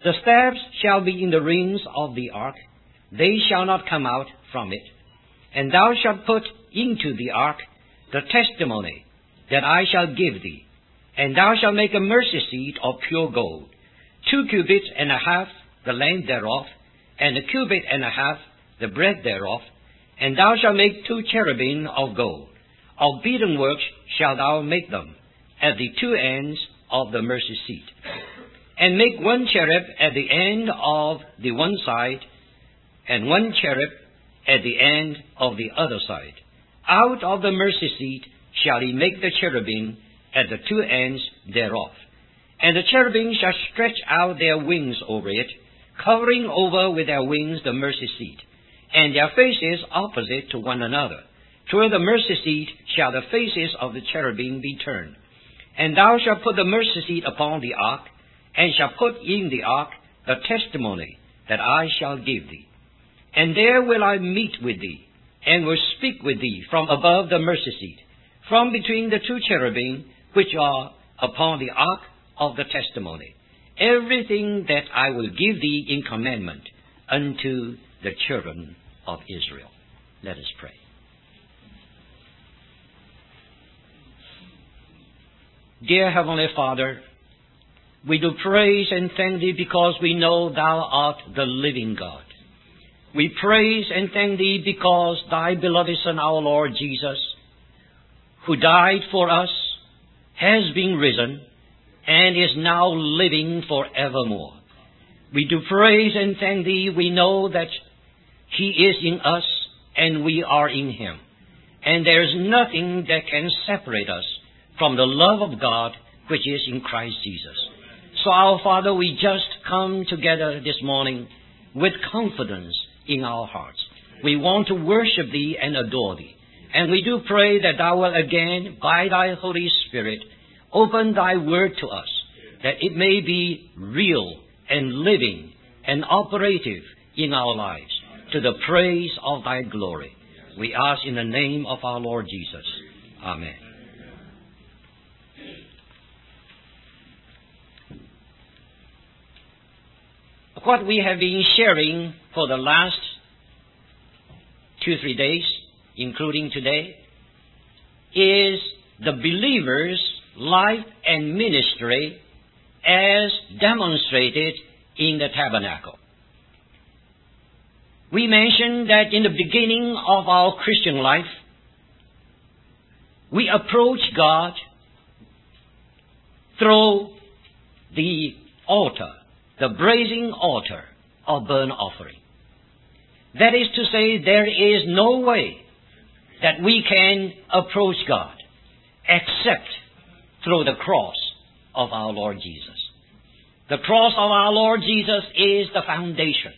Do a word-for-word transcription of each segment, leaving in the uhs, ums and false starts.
The staves shall be in the rings of the ark, they shall not come out from it. And thou shalt put into the ark the testimony that I shall give thee. And thou shalt make a mercy seat of pure gold, two cubits and a half the length thereof, and a cubit and a half the breadth thereof. And thou shalt make two cherubim of gold. Of beaten work shalt thou make them, at the two ends of the mercy seat. And make one cherub at the end of the one side, and one cherub at the end of the other side. Out of the mercy seat shall he make the cherubim at the two ends thereof. And the cherubim shall stretch out their wings over it, covering over with their wings the mercy seat, and their faces opposite to one another. Toward the mercy seat shall the faces of the cherubim be turned. And thou shalt put the mercy seat upon the ark, and shalt put in the ark the testimony that I shall give thee. And there will I meet with thee, and will speak with thee from above the mercy seat, from between the two cherubim which are upon the ark of the testimony, everything that I will give thee in commandment unto the children of Israel. Let us pray. Dear Heavenly Father, we do praise and thank thee because we know thou art the living God. We praise and thank thee because thy beloved Son, our Lord Jesus, who died for us, has been risen, and is now living forevermore. We do praise and thank thee. We know that he is in us, and we are in him. And there is nothing that can separate us from the love of God which is in Christ Jesus. So, our Father, we just come together this morning with confidence in our hearts. We want to worship thee and adore thee. And we do pray that thou wilt again, by thy Holy Spirit, open thy word to us, that it may be real and living and operative in our lives, to the praise of thy glory. We ask in the name of our Lord Jesus. Amen. What we have been sharing for the last two, three days, including today, is the believer's life and ministry as demonstrated in the tabernacle. We mentioned that in the beginning of our Christian life, we approach God through the altar, the brazen altar of burnt offering. That is to say, there is no way that we can approach God except through the cross of our Lord Jesus. The cross of our Lord Jesus is the foundation,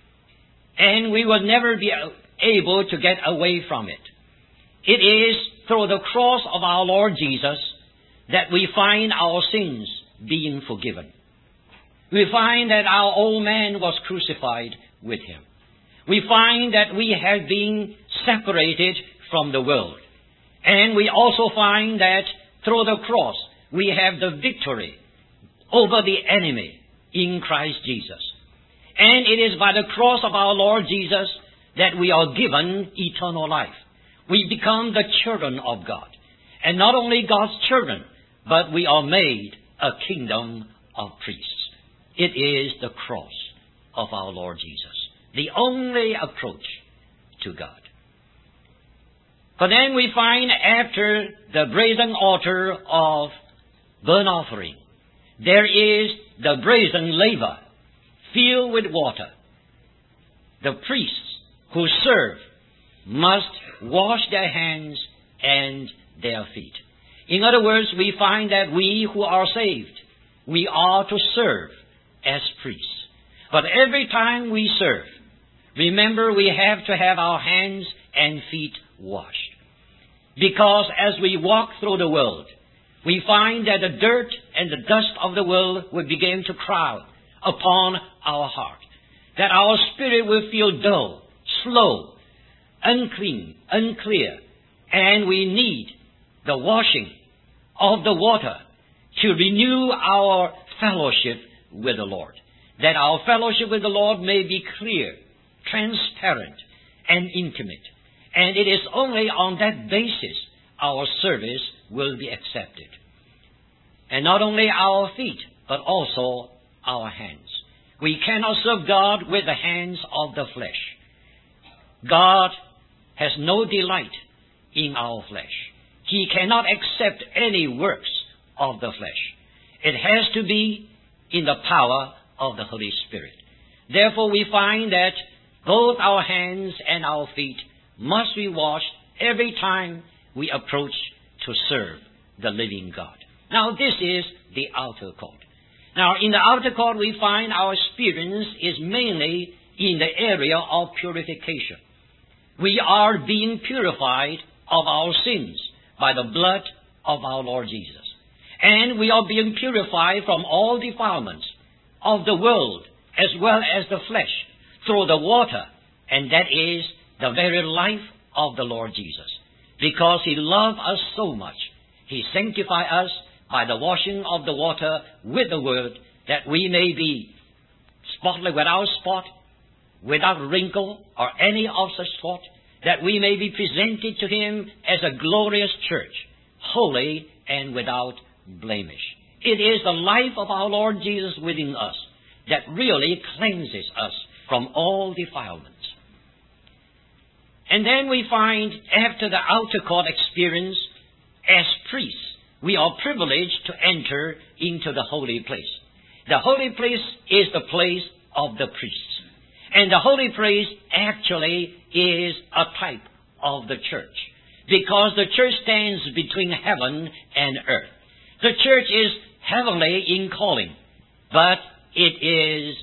and we will never be able to get away from it. It is through the cross of our Lord Jesus that we find our sins being forgiven. We find that our old man was crucified with him. We find that we have been separated from the world. And we also find that through the cross we have the victory over the enemy in Christ Jesus. And it is by the cross of our Lord Jesus that we are given eternal life. We become the children of God. And not only God's children, but we are made a kingdom of priests. It is the cross of our Lord Jesus, the only approach to God. But then we find after the brazen altar of burnt offering, there is the brazen laver filled with water. The priests who serve must wash their hands and their feet. In other words, we find that we who are saved, we are to serve as priests. But every time we serve, remember we have to have our hands and feet washed. Because as we walk through the world, we find that the dirt and the dust of the world will begin to crowd upon our heart. That our spirit will feel dull, slow, unclean, unclear. And we need the washing of the water to renew our fellowship with the Lord. that our fellowship with the Lord may be clear, transparent, and intimate. And it is only on that basis our service will be accepted. And not only our feet, but also our hands. We cannot serve God with the hands of the flesh. God has no delight in our flesh. He cannot accept any works of the flesh. It has to be in the power of the Holy Spirit. Therefore, we find that both our hands and our feet must be washed every time we approach to serve the living God. Now, this is the outer court. Now, in the outer court, we find our experience is mainly in the area of purification. We are being purified of our sins by the blood of our Lord Jesus. And we are being purified from all defilements of the world as well as the flesh through the water, and that is the very life of the Lord Jesus. Because He loved us so much, He sanctified us by the washing of the water with the Word, that we may be spotless, without spot, without wrinkle, or any of such sort, that we may be presented to Him as a glorious church, holy and without blemish. It is the life of our Lord Jesus within us that really cleanses us from all defilements. And then we find, after the outer court experience, as priests, we are privileged to enter into the holy place. The holy place is the place of the priests. And the holy place actually is a type of the church, because the church stands between heaven and earth. The church is heavenly in calling, but it is,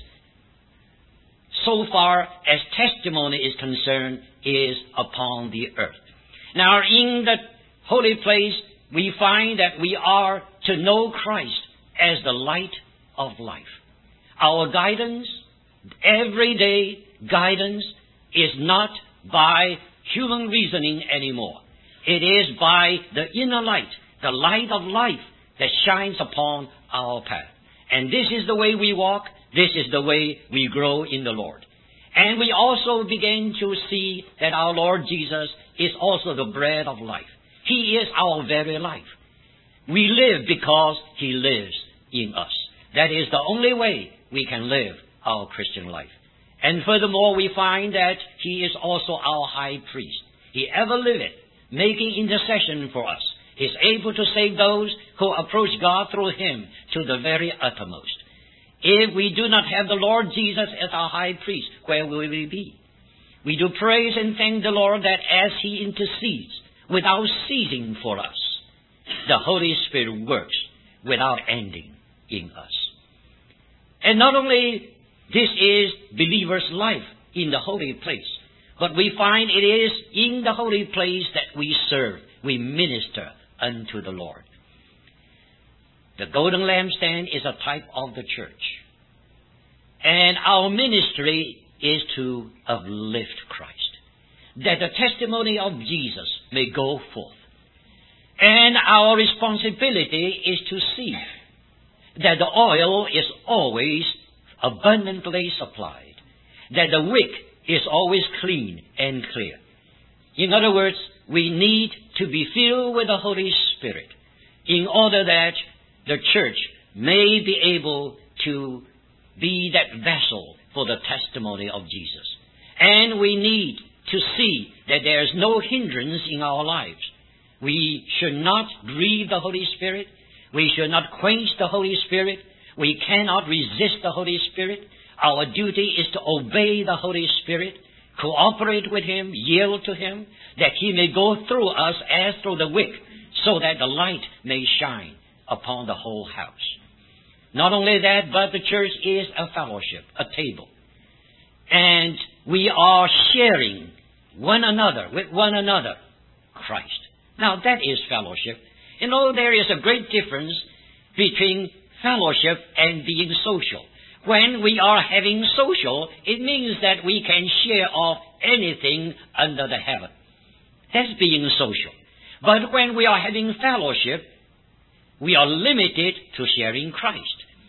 so far as testimony is concerned, is upon the earth. Now, in the holy place, we find that we are to know Christ as the light of life. Our guidance, everyday guidance, is not by human reasoning anymore. It is by the inner light, the light of life that shines upon our path. And this is the way we walk. This is the way we grow in the Lord. And we also begin to see that our Lord Jesus is also the bread of life. He is our very life. We live because He lives in us. That is the only way we can live our Christian life. And furthermore, we find that He is also our high priest. He ever liveth, making intercession for us. He is able to save those who approach God through Him to the very uttermost. If we do not have the Lord Jesus as our high priest, where will we be? We do praise and thank the Lord that as He intercedes without ceasing for us, the Holy Spirit works without ending in us. And not only this is believers' life in the holy place, but we find it is in the holy place that we serve, we minister unto the Lord. The golden lampstand is a type of the church. And our ministry is to uplift Christ, that the testimony of Jesus may go forth. And our responsibility is to see that the oil is always abundantly supplied, that the wick is always clean and clear. In other words, we need to be filled with the Holy Spirit in order that the church may be able to be that vessel for the testimony of Jesus. And we need to see that there is no hindrance in our lives. We should not grieve the Holy Spirit. We should not quench the Holy Spirit. We cannot resist the Holy Spirit. Our duty is to obey the Holy Spirit, cooperate with Him, yield to Him, that He may go through us as through the wick, so that the light may shine upon the whole house. Not only that, but the church is a fellowship, a table. And we are sharing one another, with one another, Christ. Now that is fellowship. You know, there is a great difference between fellowship and being social. When we are having social, it means that we can share of anything under the heaven. That's being social. But when we are having fellowship, we are limited to sharing Christ.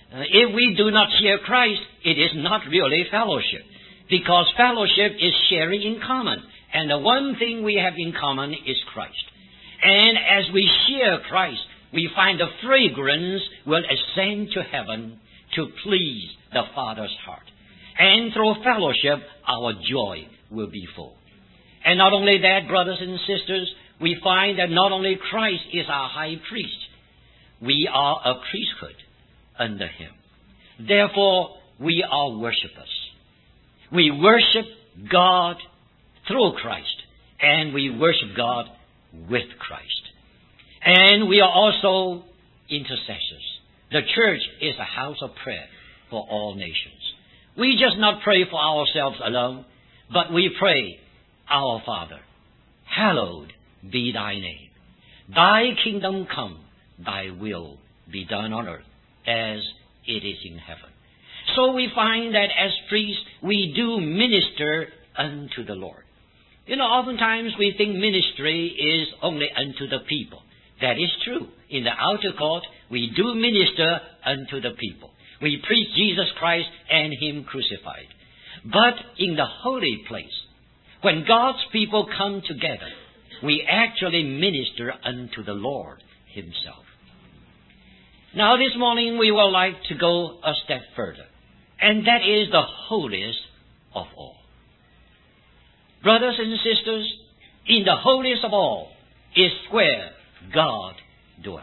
Uh, if we do not share Christ, it is not really fellowship, because fellowship is sharing in common, and the one thing we have in common is Christ. And as we share Christ, we find the fragrance will ascend to heaven to please the Father's heart. And through fellowship, our joy will be full. And not only that, brothers and sisters, we find that not only Christ is our high priest, we are a priesthood under him. Therefore, we are worshipers. We worship God through Christ, and we worship God with Christ. And we are also intercessors. The church is a house of prayer for all nations. We just not pray for ourselves alone, but we pray, Our Father, hallowed be thy name. Thy kingdom come, thy will be done on earth as it is in heaven. So we find that as priests, we do minister unto the Lord. You know, oftentimes we think ministry is only unto the people. That is true. In the outer court, we do minister unto the people. We preach Jesus Christ and him crucified. But in the holy place, when God's people come together, we actually minister unto the Lord himself. Now this morning we would like to go a step further, and that is the holiest of all. Brothers and sisters, in the holiest of all is where God dwells.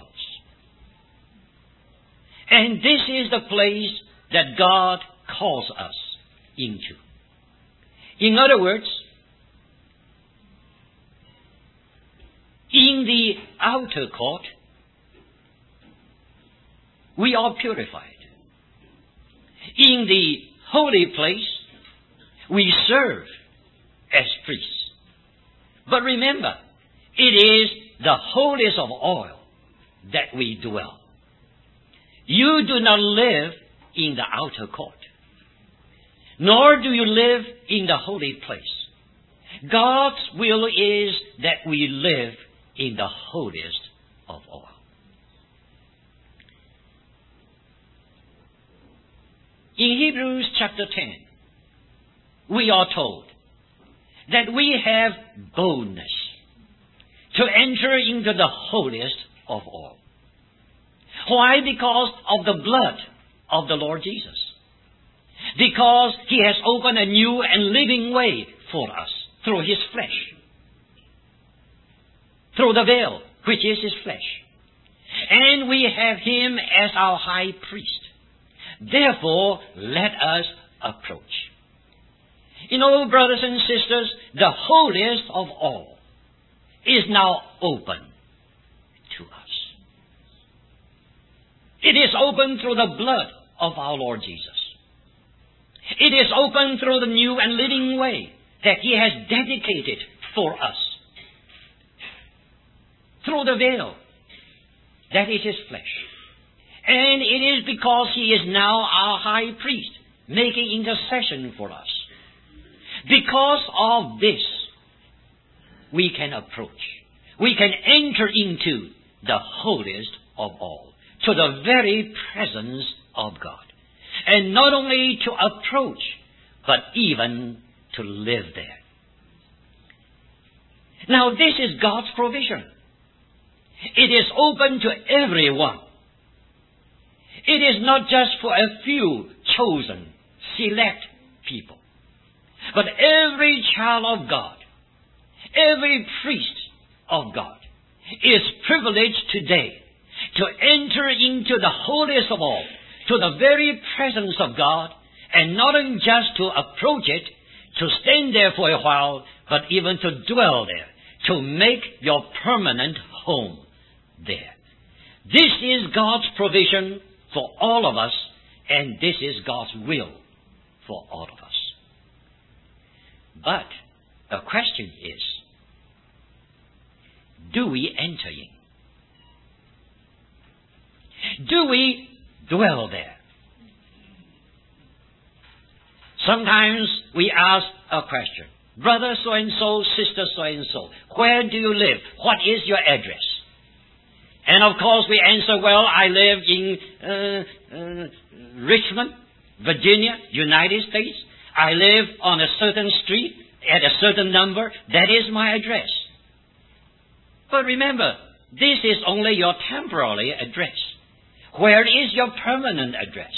And this is the place that God calls us into. In other words, in the outer court, we are purified. In the holy place, we serve as priests. But remember, it is the holiest of all that we dwell. You do not live in the outer court, nor do you live in the holy place. God's will is that we live in the holiest of all. In Hebrews chapter ten, we are told that we have boldness to enter into the holiest of all. Why? Because of the blood of the Lord Jesus. Because he has opened a new and living way for us through his flesh. Through the veil, which is his flesh. And we have him as our high priest. Therefore, let us approach. You know, brothers and sisters, the holiest of all is now open to us. It is open through the blood of our Lord Jesus. It is open through the new and living way that he has dedicated for us. Through the veil, that is his flesh. And it is because he is now our high priest, making intercession for us. Because of this, we can approach. We can enter into the holiest of all, to the very presence of God. And not only to approach, but even to live there. Now this is God's provision. It is open to everyone. It is not just for a few chosen, select people. But every child of God, every priest of God is privileged today to enter into the holiest of all, to the very presence of God, and not only just to approach it, to stand there for a while, but even to dwell there, to make your permanent home there. This is God's provision for all of us, and this is God's will for all of us. But the question is, do we enter in? Do we dwell there? Sometimes we ask a question. Brother so-and-so, sister so-and-so, where do you live? What is your address? And of course we answer, well, I live in uh, uh, Richmond, Virginia, United States. I live on a certain street at a certain number. That is my address. But remember, this is only your temporary address. Where is your permanent address?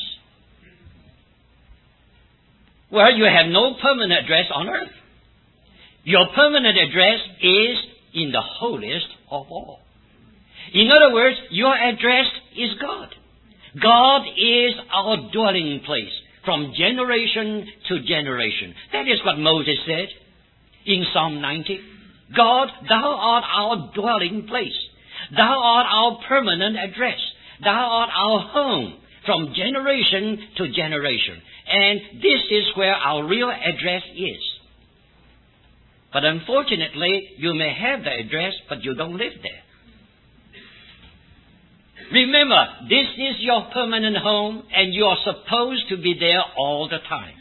Well, you have no permanent address on earth. Your permanent address is in the holiest of all. In other words, your address is God. God is our dwelling place from generation to generation. That is what Moses said in Psalm ninety. God, thou art our dwelling place. Thou art our permanent address. Thou art our home from generation to generation. And this is where our real address is. But unfortunately, you may have the address, but you don't live there. Remember, this is your permanent home, and you are supposed to be there all the time.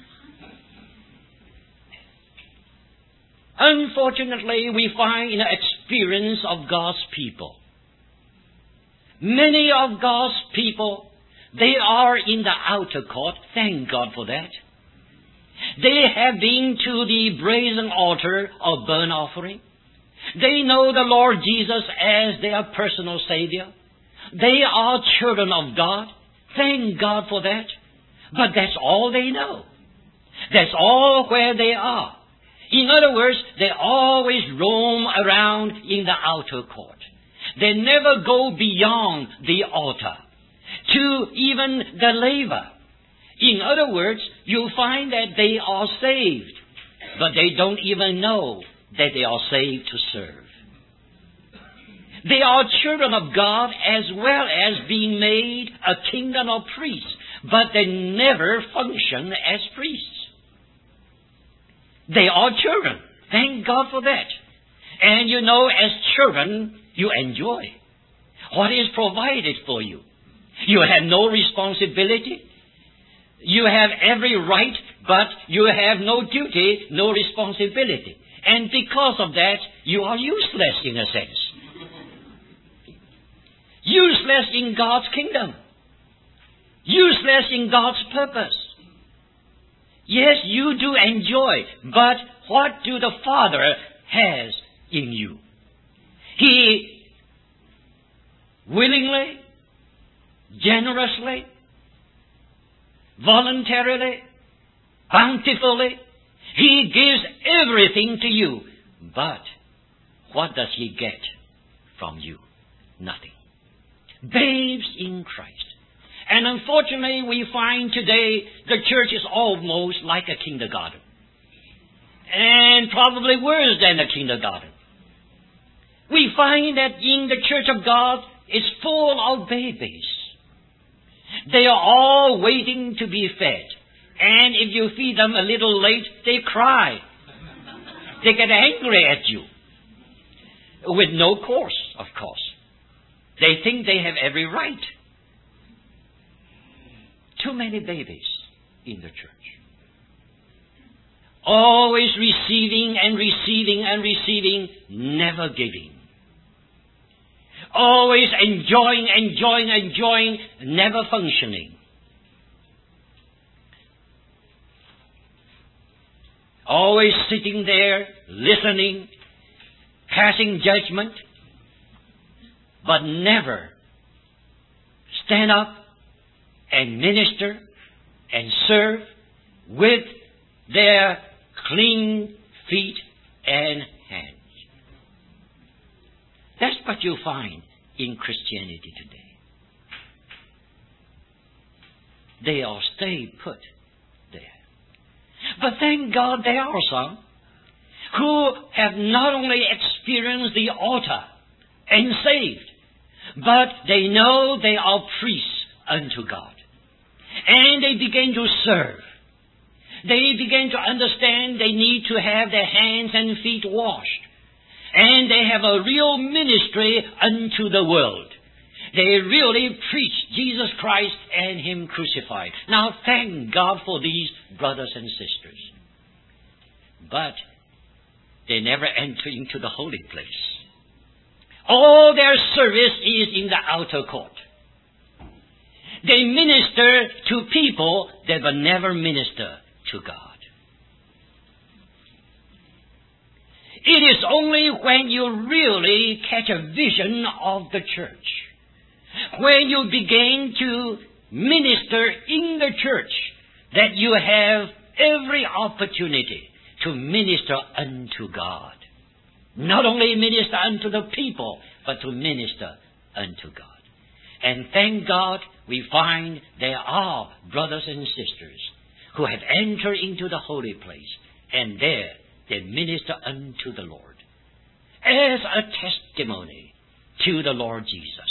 Unfortunately, we find in the experience of God's people, many of God's people, they are in the outer court. Thank God for that. They have been to the brazen altar of burnt offering. They know the Lord Jesus as their personal Savior. They are children of God. Thank God for that. But that's all they know. That's all where they are. In other words, they always roam around in the outer court. They never go beyond the altar to even the laver. In other words, you'll find that they are saved, but they don't even know that they are saved to serve. They are children of God as well as being made a kingdom of priests, but they never function as priests. They are children. Thank God for that. And you know, as children, you enjoy what is provided for you. You have no responsibility. You have every right, but you have no duty, no responsibility. And because of that, you are useless in a sense. Useless in God's kingdom. Useless in God's purpose. Yes, you do enjoy, but what do the Father has in you? He willingly, generously, voluntarily, bountifully, He gives everything to you. But what does He get from you? Nothing. Babes in Christ. And unfortunately, we find today the church is almost like a kindergarten. And probably worse than a kindergarten. We find that in the church of God is full of babies. They are all waiting to be fed. And if you feed them a little late, they cry. They get angry at you. With no cause, of course. They think they have every right. Too many babies in the church. Always receiving and receiving and receiving, never giving. Always enjoying, enjoying, enjoying, never functioning. Always sitting there, listening, passing judgment, but never stand up and minister and serve with their clean feet and hands. That's what you find in Christianity today. They all stay put there. But thank God there are some who have not only experienced the altar and saved, but they know they are priests unto God. And they begin to serve. They begin to understand they need to have their hands and feet washed. And they have a real ministry unto the world. They really preach Jesus Christ and Him crucified. Now, thank God for these brothers and sisters. But they never enter into the holy place. All their service is in the outer court. They minister to people that will never minister to God. It is only when you really catch a vision of the church, when you begin to minister in the church, that you have every opportunity to minister unto God. Not only minister unto the people, but to minister unto God. And thank God we find there are brothers and sisters who have entered into the holy place, and there they minister unto the Lord as a testimony to the Lord Jesus.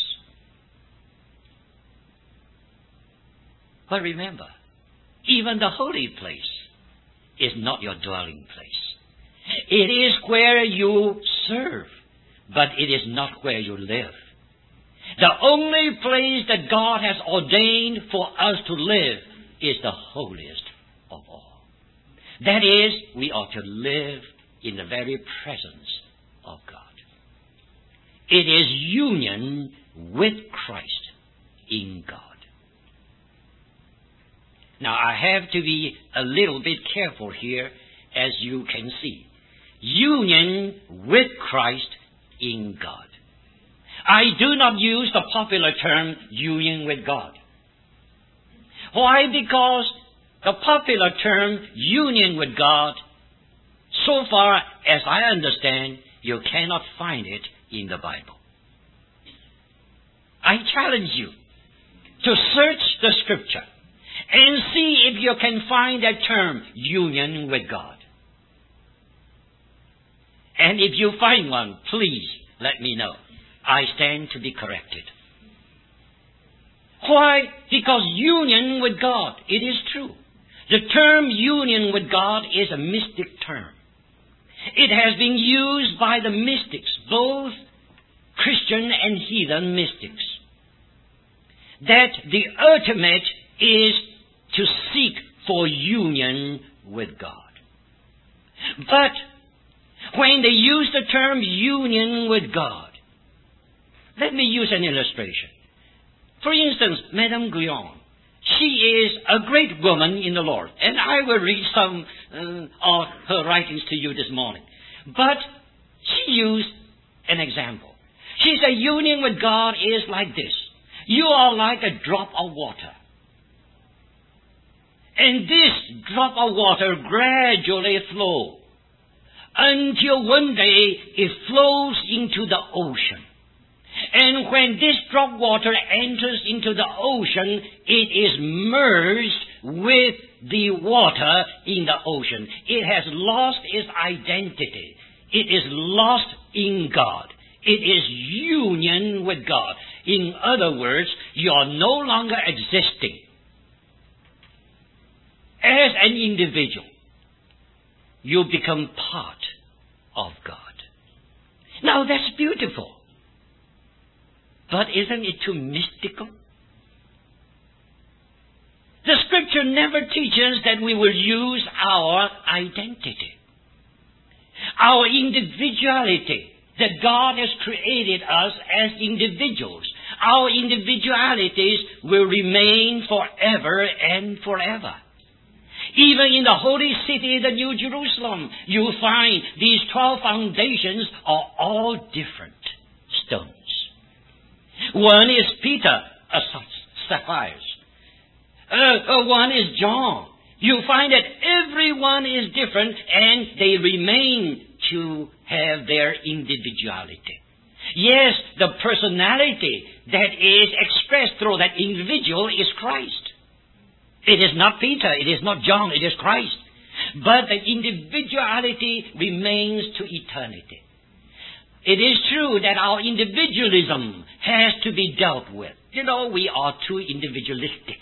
But remember, even the holy place is not your dwelling place. It is where you serve, but it is not where you live. The only place that God has ordained for us to live is the holiest of all. That is, we are to live in the very presence of God. It is union with Christ in God. Now, I have to be a little bit careful here, as you can see. Union with Christ in God. I do not use the popular term union with God. Why? Because the popular term union with God, so far as I understand, you cannot find it in the Bible. I challenge you to search the Scripture and see if you can find that term, union with God. And if you find one, please let me know. I stand to be corrected. Why? Because union with God, it is true. The term union with God is a mystic term. It has been used by the mystics, both Christian and heathen mystics, that the ultimate is to seek for union with God. But when they use the term union with God, let me use an illustration. For instance, Madame Guyon, she is a great woman in the Lord, and I will read some uh, of her writings to you this morning. But she used an example. She said, union with God is like this. You are like a drop of water. And this drop of water gradually flows until one day it flows into the ocean. And when this drop of water enters into the ocean, it is merged with the water in the ocean. It has lost its identity. It is lost in God. It is union with God. In other words, you are no longer existing as an individual. You become part of God. Now that's beautiful. But isn't it too mystical? The Scripture never teaches that we will use our identity, our individuality, that God has created us as individuals. Our individualities will remain forever and forever. Even in the holy city, the New Jerusalem, you find these twelve foundations are all different stones. One is Peter, a sapphires. Uh, uh, one is John. You find that everyone is different, and they remain to have their individuality. Yes, the personality that is expressed through that individual is Christ. It is not Peter, it is not John, it is Christ. But the individuality remains to eternity. It is true that our individualism has to be dealt with. You know, we are too individualistic.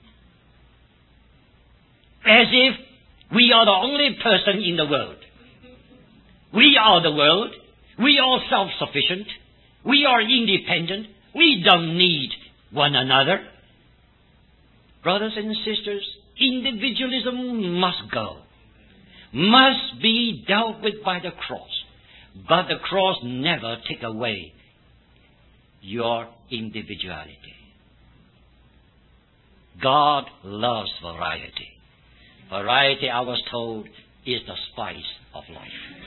As if we are the only person in the world. We are the world. We are self-sufficient. We are independent. We don't need one another. Brothers and sisters, individualism must go. Must be dealt with by the cross. But the cross never takes away your individuality. God loves variety. Variety, I was told, is the spice of life.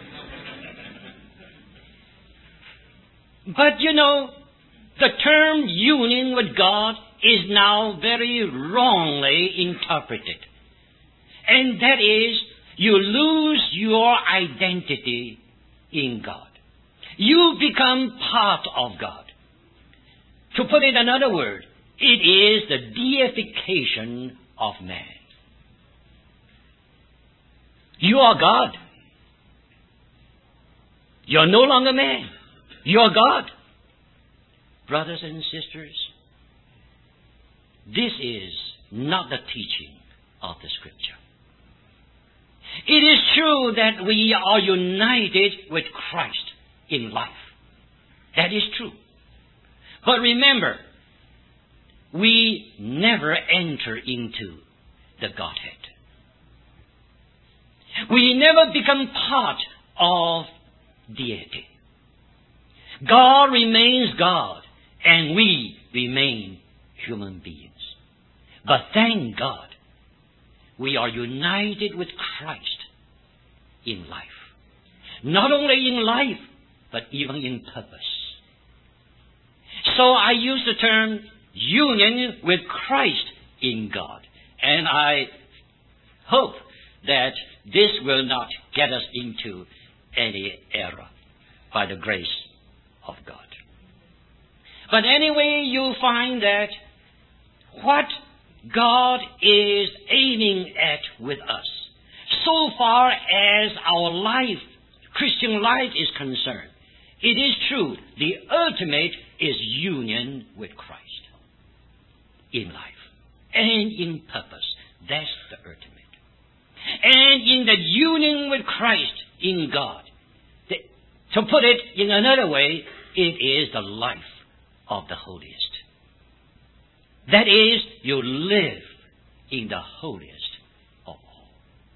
But you know, the term union with God is now very wrongly interpreted. And that is, you lose your identity in God. You become part of God. To put it another word, it is the deification of man. You are God. You're no longer man. You're God. Brothers and sisters, this is not the teaching of the Scripture. It is true that we are united with Christ in life. That is true. But remember, we never enter into the Godhead. We never become part of deity. God remains God, and we remain human beings. But thank God, we are united with Christ in life. Not only in life, but even in purpose. So I use the term union with Christ in God. And I hope that this will not get us into any error by the grace of God. But anyway, you'll find that what God is aiming at with us, so far as our life, Christian life is concerned, it is true, the ultimate is union with Christ in life and in purpose. That's the ultimate. And in the union with Christ in God, the, to put it in another way, it is the life of the holiest. That is, you live in the holiest of all.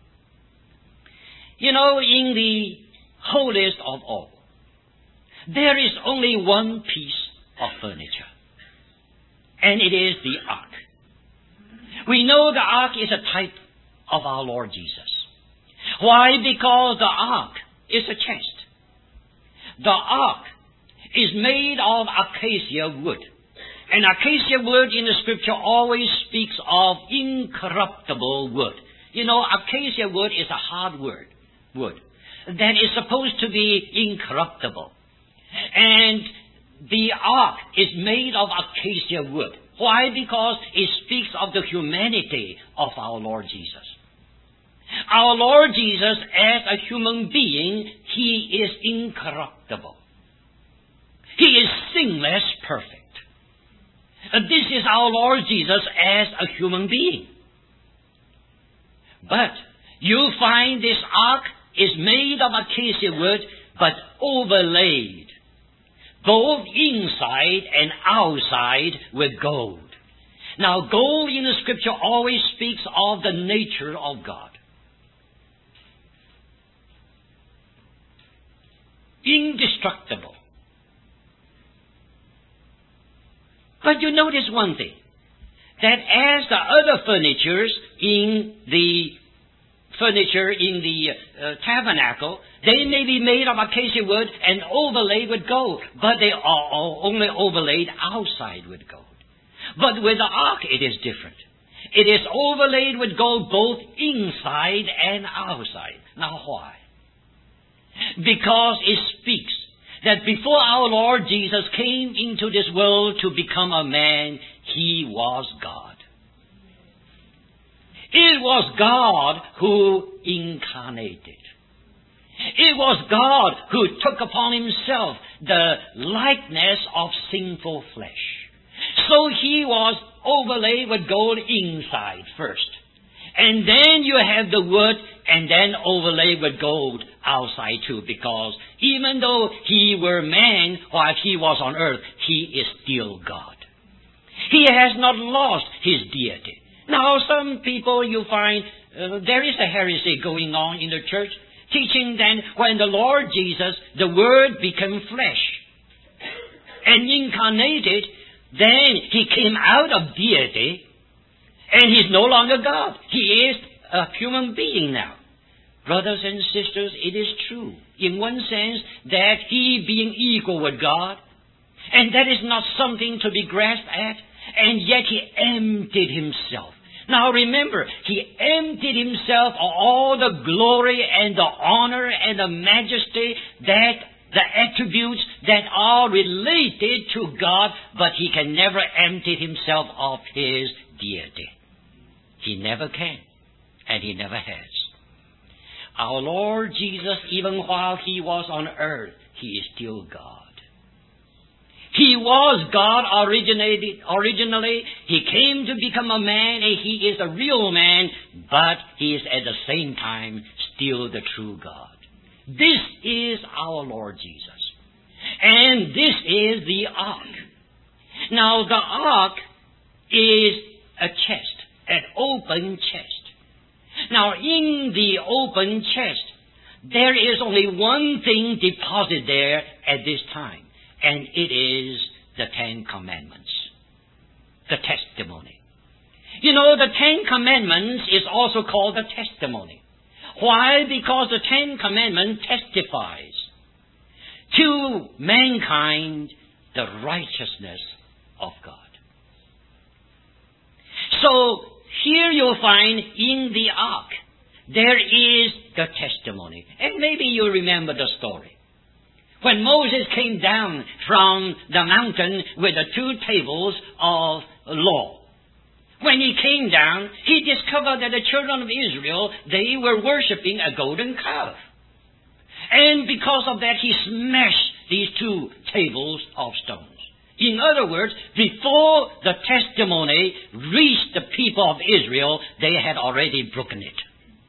You know, in the holiest of all, there is only one piece of furniture, and it is the ark. We know the ark is a type of our Lord Jesus. Why? Because the ark is a chest. The ark is made of acacia wood. And acacia wood in the Scripture always speaks of incorruptible wood. You know, acacia wood is a hard word, wood that is supposed to be incorruptible. And the ark is made of acacia wood. Why? Because it speaks of the humanity of our Lord Jesus. Our Lord Jesus, as a human being, He is incorruptible. He is sinless perfect. And this is our Lord Jesus as a human being. But you find this ark is made of acacia wood, but overlaid, both inside and outside, with gold. Now, gold in the Scripture always speaks of the nature of God. Indestructible. But you notice one thing, that as the other furnitures in the furniture in the uh, tabernacle, they may be made of acacia wood and overlaid with gold, but they are all only overlaid outside with gold. But with the ark, it is different. It is overlaid with gold both inside and outside. Now why? Because it speaks that before our Lord Jesus came into this world to become a man, He was God. It was God who incarnated. It was God who took upon Himself the likeness of sinful flesh. So He was overlaid with gold inside first. And then you have the wood, and then overlaid with gold outside too, because even though He were man while He was on earth, He is still God. He has not lost His deity. Now, some people you find, uh, there is a heresy going on in the church, teaching that when the Lord Jesus, the Word became flesh, and incarnated, then he came out of deity, and he's no longer God. He is a human being now. Brothers and sisters, it is true, in one sense, that he being equal with God, and that is not something to be grasped at, and yet he emptied himself. Now remember, he emptied himself of all the glory and the honor and the majesty, that the attributes that are related to God, but he can never empty himself of his deity. He never can, and he never has. Our Lord Jesus, even while he was on earth, he is still God. He was God originated, originally. He came to become a man, and he is a real man, but he is at the same time still the true God. This is our Lord Jesus. And this is the ark. Now the ark is a chest, an open chest. Now in the open chest, there is only one thing deposited there at this time, and it is the Ten Commandments, the testimony. You know, the Ten Commandments is also called the testimony. Why? Because the Ten Commandments testifies to mankind the righteousness of God. So, here you'll find in the ark, there is the testimony. And maybe you remember the story. When Moses came down from the mountain with the two tables of law, when he came down, he discovered that the children of Israel, they were worshipping a golden calf. And because of that, he smashed these two tables of stones. In other words, before the testimony reached the people of Israel, they had already broken it.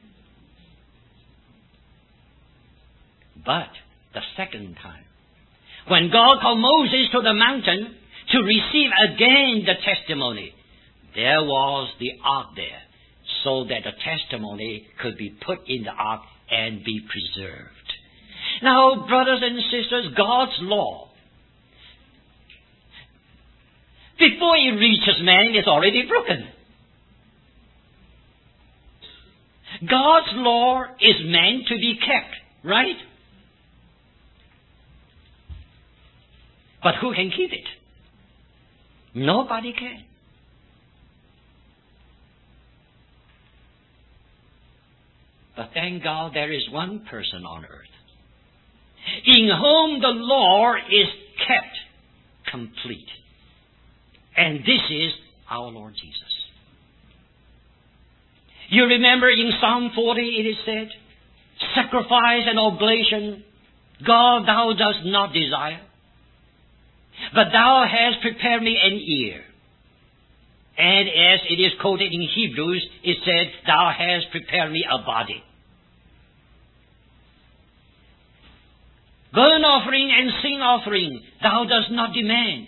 But the second time, when God called Moses to the mountain to receive again the testimony, there was the ark there, so that the testimony could be put in the ark and be preserved. Now, brothers and sisters, God's law, before it reaches man, is already broken. God's law is meant to be kept, right? But who can keep it? Nobody can. But thank God there is one person on earth in whom the law is kept complete. And this is our Lord Jesus. You remember in Psalm forty it is said, sacrifice and oblation, God, thou dost not desire, but thou hast prepared me an ear. And as it is quoted in Hebrews, it said, thou hast prepared me a body. Burnt offering and sin offering thou dost not demand.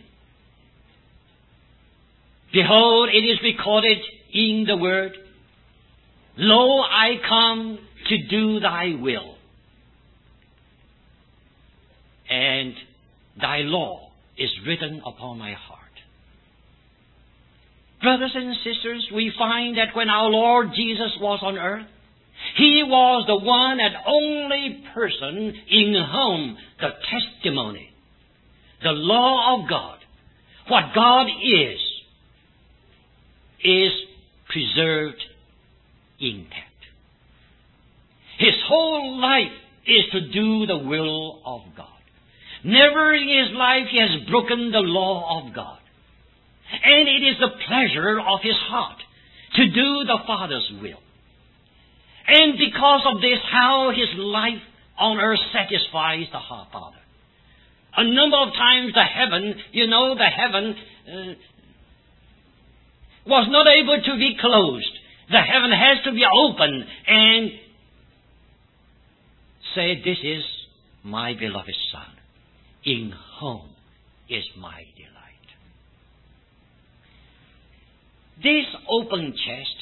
Behold, it is recorded in the Word, lo, I come to do thy will. And thy law is written upon my heart. Brothers and sisters, we find that when our Lord Jesus was on earth, he was the one and only person in whom the testimony, the law of God, what God is, is preserved intact. His whole life is to do the will of God. Never in his life he has broken the law of God. And it is the pleasure of his heart to do the Father's will. And because of this, how his life on earth satisfies the Father. A number of times the heaven, you know, the heaven uh, was not able to be closed. The heaven has to be open and say, this is my beloved Son, in whom is my delight. This open chest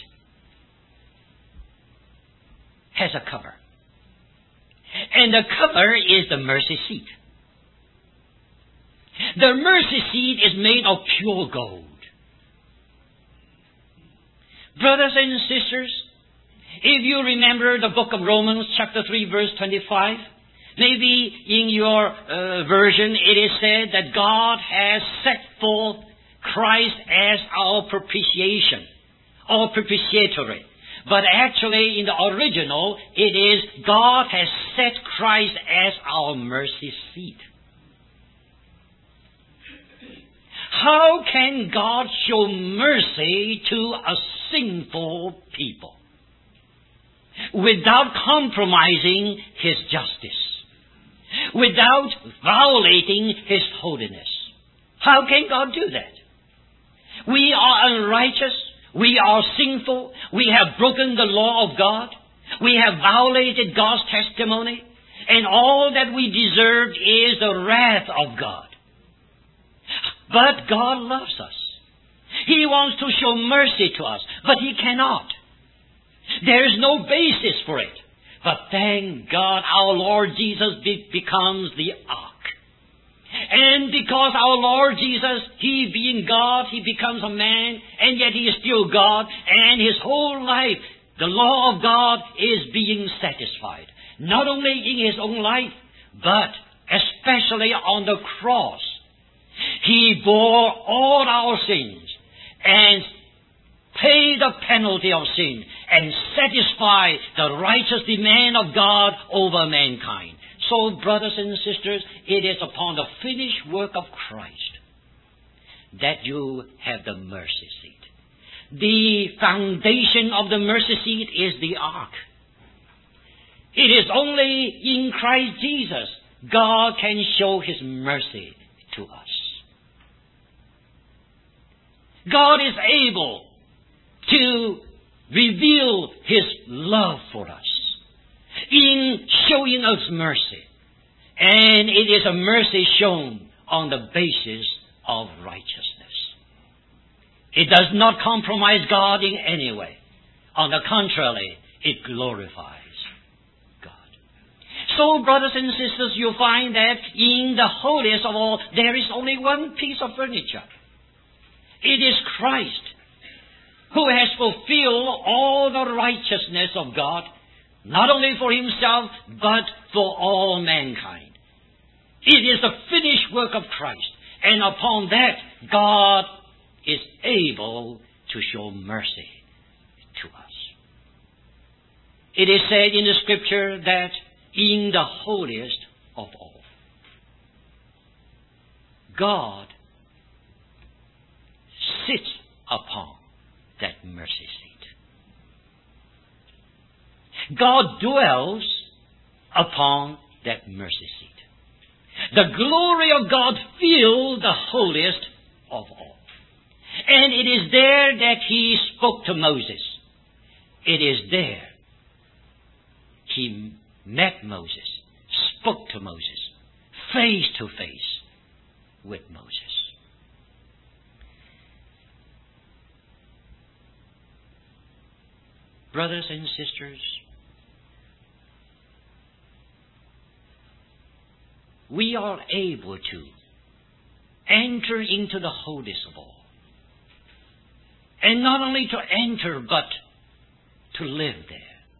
has a cover. And the cover is the mercy seat. The mercy seat is made of pure gold. Brothers and sisters, if you remember the book of Romans chapter three verse twenty-five, maybe in your uh, version it is said that God has set forth Christ as our propitiation, or propitiatory. But actually in the original it is God has set Christ as our mercy seat. How can God show mercy to a sinful people without compromising His justice, without violating His holiness? How can God do that? We are unrighteous. We are sinful. We have broken the law of God. We have violated God's testimony. And all that we deserve is the wrath of God. But God loves us. He wants to show mercy to us, but He cannot. There is no basis for it. But thank God our Lord Jesus be- becomes the ark. And because our Lord Jesus, He being God, He becomes a man, and yet He is still God, and His whole life, the law of God is being satisfied. Not only in His own life, but especially on the cross. He bore all our sins and paid the penalty of sin and satisfied the righteous demand of God over mankind. So, brothers and sisters, it is upon the finished work of Christ that you have the mercy seat. The foundation of the mercy seat is the ark. It is only in Christ Jesus God can show His mercy to us. God is able to reveal His love for us in showing us mercy. And it is a mercy shown on the basis of righteousness. It does not compromise God in any way. On the contrary, it glorifies God. So, brothers and sisters, you find that in the holiest of all, there is only one piece of furniture. It is Christ, who has fulfilled all the righteousness of God, not only for Himself, but for all mankind. It is the finished work of Christ, and upon that, God is able to show mercy to us. It is said in the Scripture that in the holiest of all, God sits upon that mercy seat. God dwells upon that mercy seat. The glory of God filled the holiest of all. And it is there that He spoke to Moses. It is there He met Moses, spoke to Moses, face to face with Moses. Brothers and sisters, we are able to enter into the holiest of all. And not only to enter, but to live there.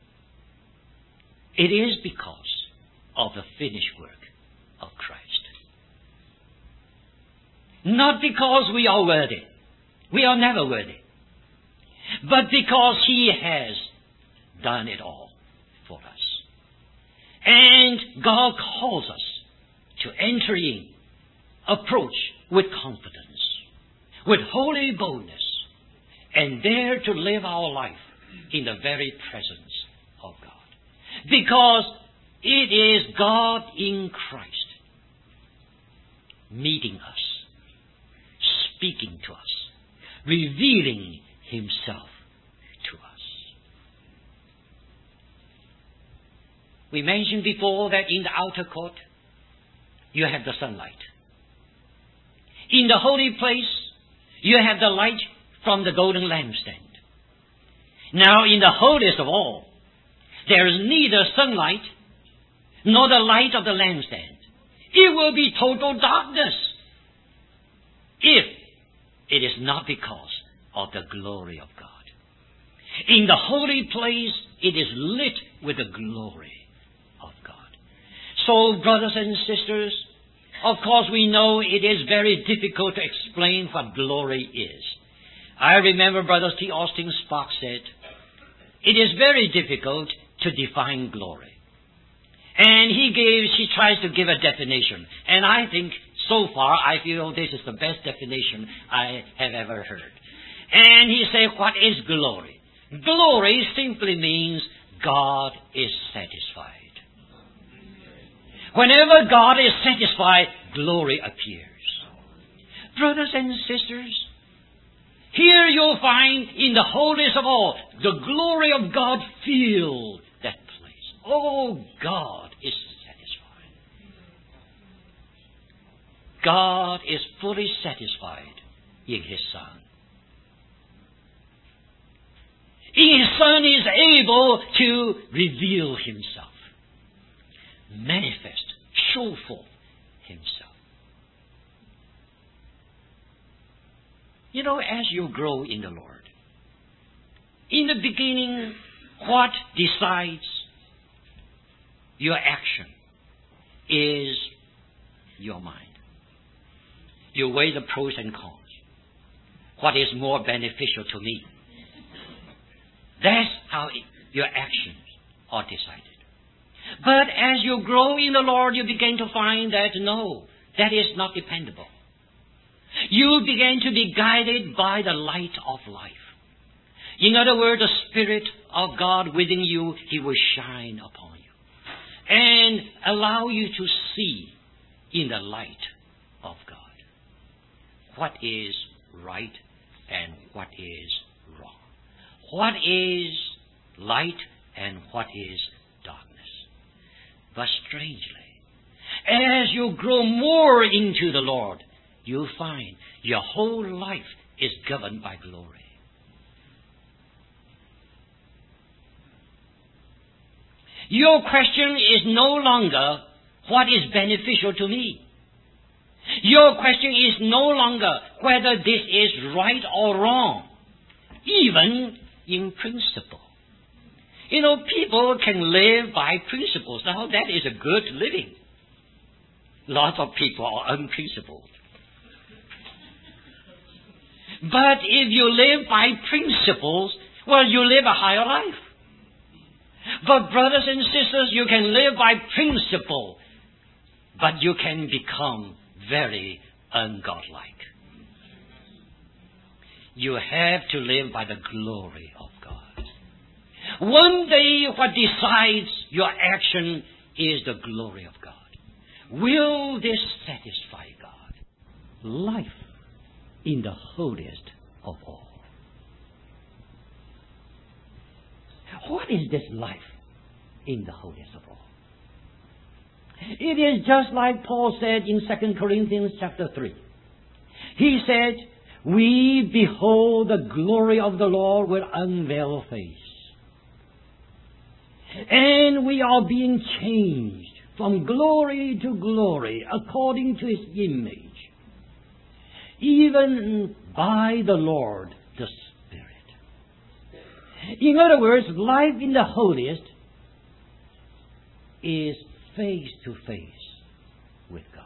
It is because of the finished work of Christ. Not because we are worthy. We are never worthy. But because He has done it all for us. And God calls us to enter in, approach with confidence, with holy boldness, and there to live our life in the very presence of God. Because it is God in Christ meeting us, speaking to us, revealing Himself to us. We mentioned before that in the outer court, you have the sunlight. In the holy place, you have the light from the golden lampstand. Now, in the holiest of all, there is neither sunlight nor the light of the lampstand. It will be total darkness. if it is not because of the glory of God. In the holy place, it is lit with the glory of God. So, brothers and sisters, of course we know it is very difficult to explain what glory is. I remember Brother T. Austin Sparks said, it is very difficult to define glory. And he gives, he tries to give a definition. And I think, so far, I feel this is the best definition I have ever heard. And he said, what is glory? Glory simply means God is satisfied. Whenever God is satisfied, glory appears. Brothers and sisters, here you'll find in the holiest of all, the glory of God filled that place. Oh, God is satisfied. God is fully satisfied in His Son. His Son is able to reveal Himself, manifest, show forth Himself. You know, as you grow in the Lord, in the beginning, what decides your action is your mind. You weigh the pros and cons. What is more beneficial to me? That's how it, your actions are decided. But as you grow in the Lord, you begin to find that no, that is not dependable. You begin to be guided by the light of life. In other words, the Spirit of God within you, He will shine upon you and allow you to see in the light of God what is right and what is wrong. What is light and what is darkness. But strangely, as you grow more into the Lord, you find your whole life is governed by glory. Your question is no longer what is beneficial to me. Your question is no longer whether this is right or wrong, even in principle. You know, people can live by principles. Now, that is a good living. Lots of people are unprincipled. But if you live by principles, well, you live a higher life. But brothers and sisters, you can live by principle, but you can become very ungodlike. You have to live by the glory of God. One day, what decides your action is the glory of God. Will this satisfy God? Life in the holiest of all. What is this life in the holiest of all? It is just like Paul said in Second Corinthians chapter three. He said, we behold the glory of the Lord with unveiled face. And we are being changed from glory to glory according to His image, even by the Lord, the Spirit. In other words, life in the holiest is face to face with God.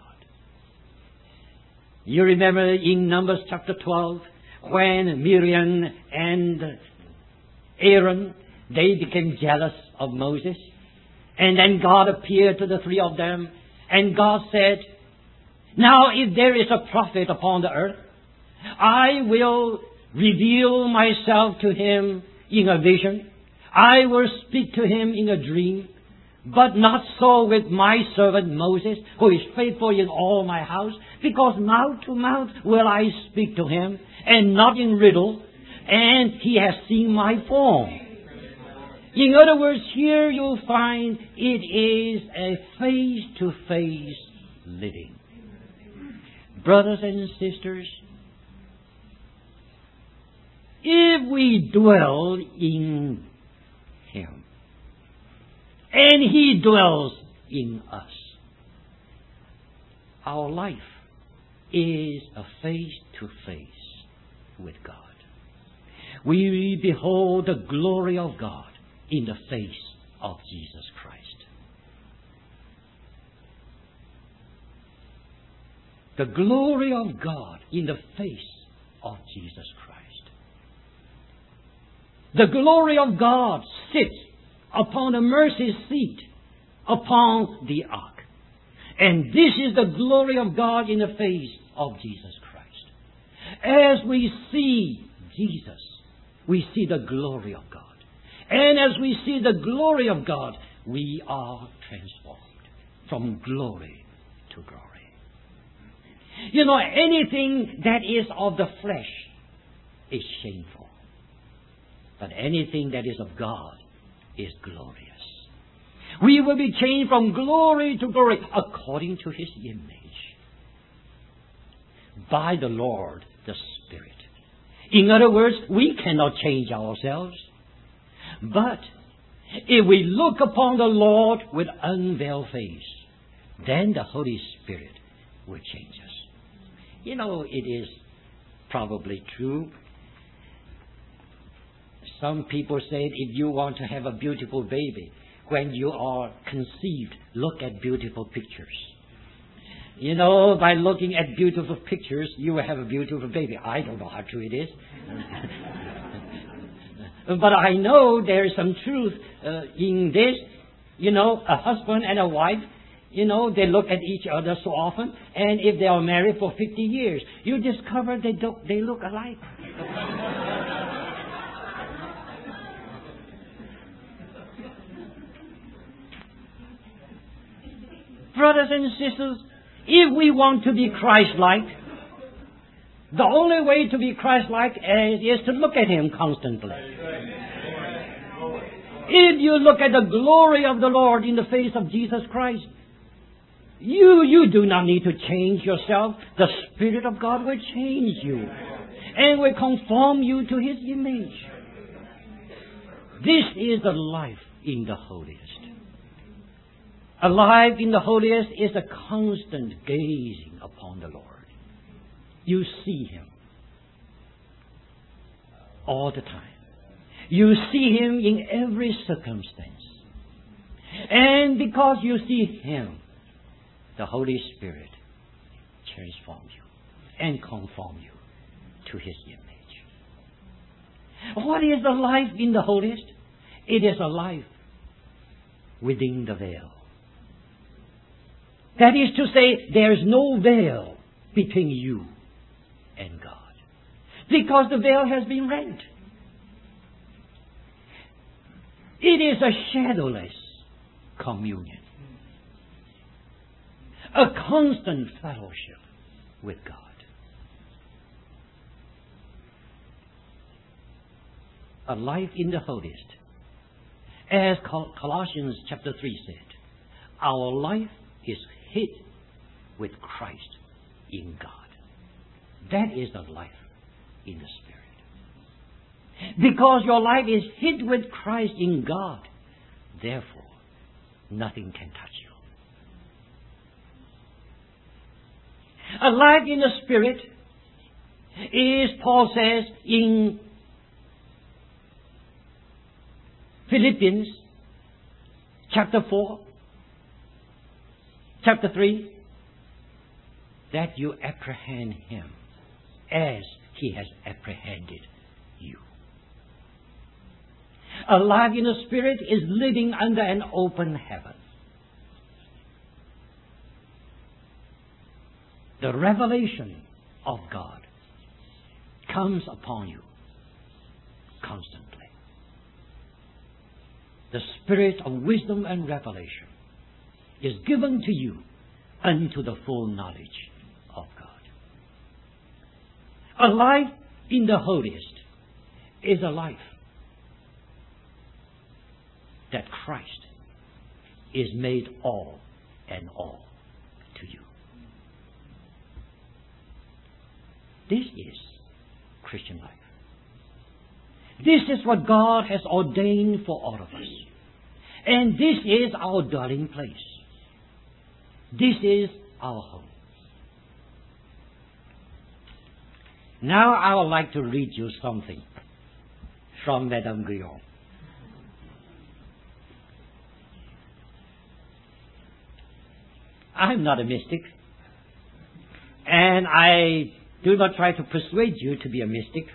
You remember in Numbers chapter twelve, when Miriam and Aaron, they became jealous of Moses. And then God appeared to the three of them. And God said, now if there is a prophet upon the earth, I will reveal myself to him in a vision. I will speak to him in a dream. But not so with my servant Moses, who is faithful in all my house, because mouth to mouth will I speak to him, and not in riddle, and he has seen my form. In other words, here you'll find it is a face-to-face living. Brothers and sisters, if we dwell in Him, and He dwells in us, our life is a face-to-face with God. We behold the glory of God in the face of Jesus Christ. The glory of God in the face of Jesus Christ. The glory of God sits upon a mercy seat upon the ark. And this is the glory of God in the face of Jesus Christ. As we see Jesus, we see the glory of God. And as we see the glory of God, we are transformed from glory to glory. You know, anything that is of the flesh is shameful. But anything that is of God is glorious. We will be changed from glory to glory according to His image by the Lord, the Spirit. In other words, we cannot change ourselves. But if we look upon the Lord with unveiled face, then the Holy Spirit will change us. You know, it is probably true. Some people say if you want to have a beautiful baby, when you are conceived, look at beautiful pictures. You know, by looking at beautiful pictures, you will have a beautiful baby. I don't know how true it is. But I know there is some truth uh, in this. You know, a husband and a wife, you know, they look at each other so often, and if they are married for fifty years, you discover they don't, they look alike. Brothers and sisters, if we want to be Christ-like, the only way to be Christ-like is to look at Him constantly. If you look at the glory of the Lord in the face of Jesus Christ, you, you do not need to change yourself. The Spirit of God will change you and will conform you to His image. This is the life in the holiest. A life in the holiest is a constant gazing upon the Lord. You see Him all the time. You see Him in every circumstance. And because you see Him, the Holy Spirit transforms you and conforms you to His image. What is the life in the holiest? It is a life within the veil. That is to say, there is no veil between you and God, because the veil has been rent. It is a shadowless communion, a constant fellowship with God. A life in the holiest. As Colossians chapter three said, our life is hid with Christ in God. That is the life in the Spirit. Because your life is hid with Christ in God, therefore, nothing can touch you. A life in the Spirit is, Paul says in Philippians chapter four, chapter three, that you apprehend Him as He has apprehended you. A life in the Spirit is living under an open heaven. The revelation of God comes upon you constantly. The Spirit of wisdom and revelation is given to you unto the full knowledge of God. A life in the holiest is a life that Christ is made all and all to you. This is Christian life. This is what God has ordained for all of us. And this is our dwelling place. This is our home. Now I would like to read you something from Madame Guyon. I'm not a mystic, and I do not try to persuade you to be a mystic.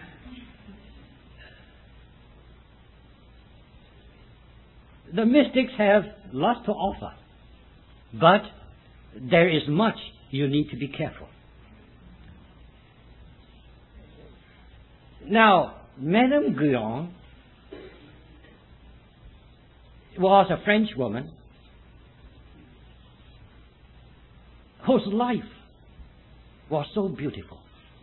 The mystics have lots to offer, but there is much you need to be careful. Now, Madame Guyon was a French woman whose life was so beautiful.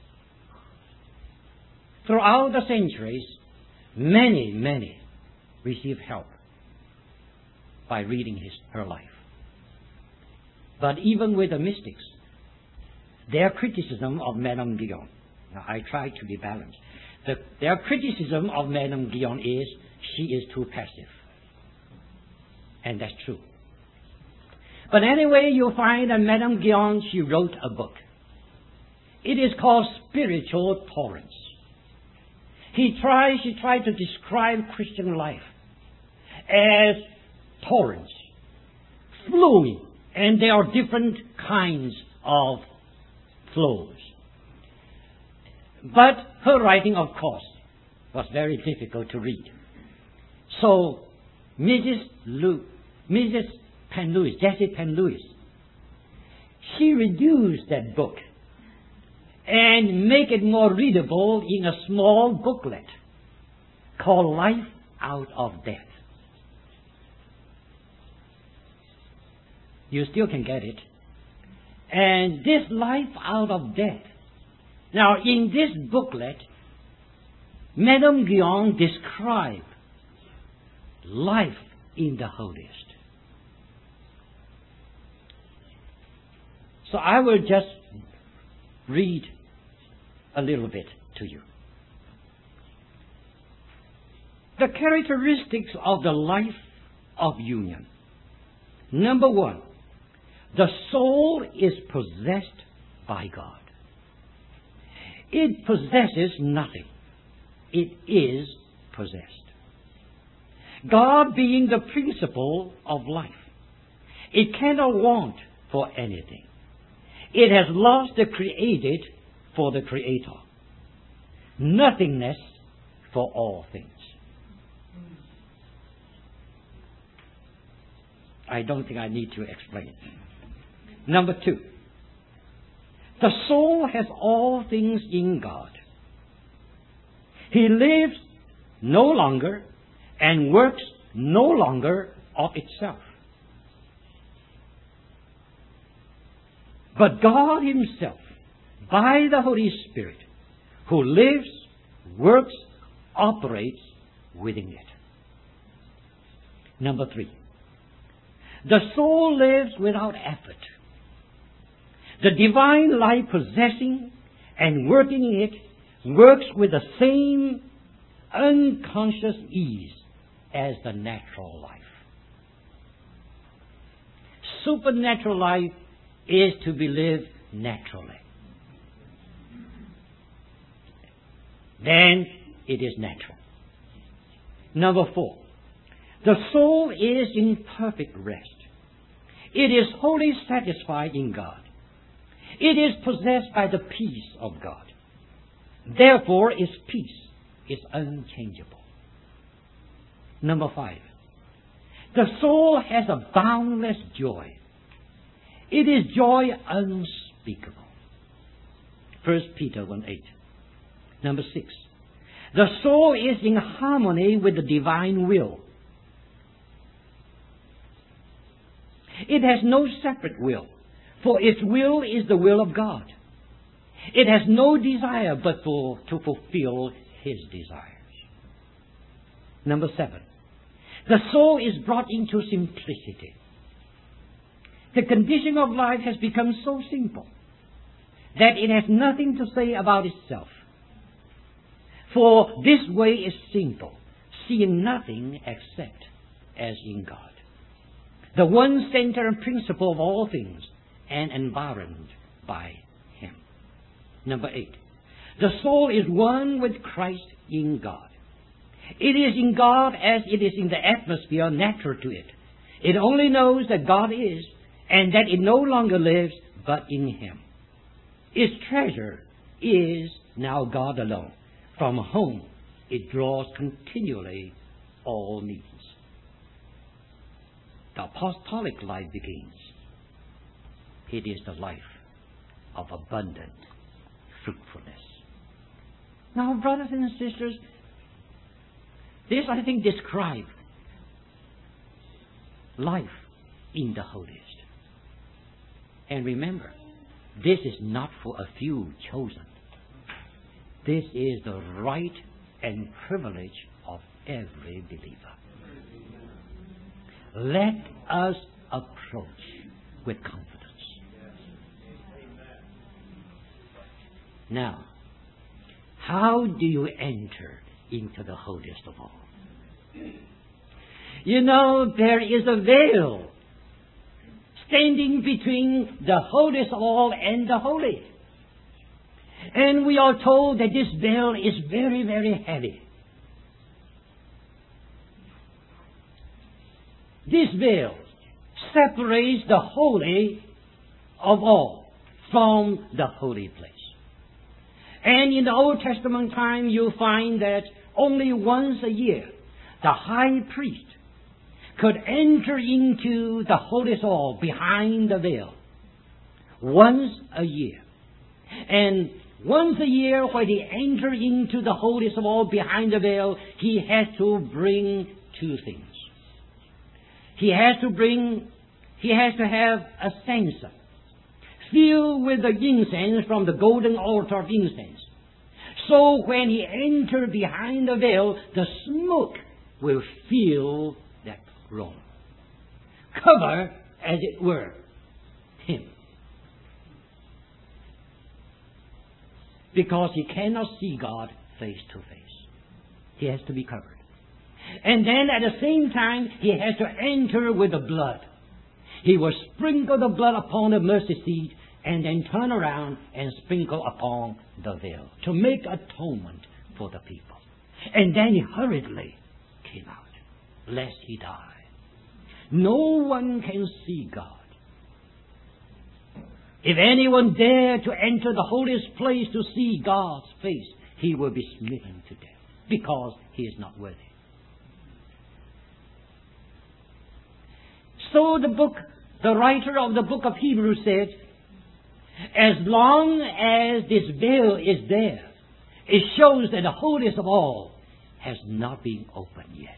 Throughout the centuries, many, many received help by reading his, her life. But even with the mystics, their criticism of Madame Guyon, now I try to be balanced, the, their criticism of Madame Guyon is she is too passive. And that's true. But anyway, you find that Madame Guyon, she wrote a book. It is called Spiritual Torrents. He tries, she tried to describe Christian life as torrents, flowing, and there are different kinds of flows. But her writing, of course, was very difficult to read. So, Missus Lu, Missus Penn-Lewis, Jessie Penn-Lewis, she reduced that book and make it more readable in a small booklet called Life Out of Death. You still can get it. And this Life Out of Death. Now, in this booklet, Madame Guyon described life in the holiest. So I will just read a little bit to you. The characteristics of the life of union. Number one, the soul is possessed by God. It possesses nothing. It is possessed. God being the principle of life, it cannot want for anything. It has lost the created for the Creator. Nothingness for all things. I don't think I need to explain. Number two, the soul has all things in God. He lives no longer and works no longer of itself. But God Himself, by the Holy Spirit, who lives, works, operates within it. Number three, the soul lives without effort. The divine life possessing and working in it works with the same unconscious ease as the natural life. Supernatural life is to be lived naturally. Then it is natural. Number four, the soul is in perfect rest. It is wholly satisfied in God. It is possessed by the peace of God. Therefore, its peace is unchangeable. Number five, the soul has a boundless joy. It is joy unspeakable. First Peter one eight. Number six, the soul is in harmony with the divine will. It has no separate will, for its will is the will of God. It has no desire but for to fulfill His desires. Number seven, the soul is brought into simplicity. The condition of life has become so simple that it has nothing to say about itself. For this way is simple, seeing nothing except as in God, the one center and principle of all things, and environed by Him. Number eight, The soul is one with Christ in God. It is in God as it is in the atmosphere natural to it. It only knows that God is, and that it no longer lives but in Him. Its treasure is now God alone, from whom it draws continually all needs. The apostolic life begins. It is the life of abundant fruitfulness. Now, brothers and sisters, this, I think, describes life in the holiest. And remember, this is not for a few chosen. This is the right and privilege of every believer. Let us approach with confidence. Now, how do you enter into the holiest of all? You know, there is a veil standing between the holiest of all and the holy. And we are told that this veil is very, very heavy. This veil separates the holy of all from the holy place. And in the Old Testament time, you find that only once a year, the high priest could enter into the holiest of all behind the veil. Once a year. And once a year, when he entered into the holiest of all behind the veil, he has to bring two things. He has to bring, he has to have a censer filled with the incense from the golden altar of incense. So when he entered behind the veil, the smoke will fill that room. Cover, as it were, him. Because he cannot see God face to face. He has to be covered. And then at the same time, he has to enter with the blood. He will sprinkle the blood upon the mercy seat and then turn around and sprinkle upon the veil to make atonement for the people. And then he hurriedly came out, lest he die. No one can see God. If anyone dare to enter the holiest place to see God's face, he will be smitten to death because he is not worthy. So the book, the writer of the book of Hebrews said, as long as this veil is there, it shows that the holiest of all has not been opened yet.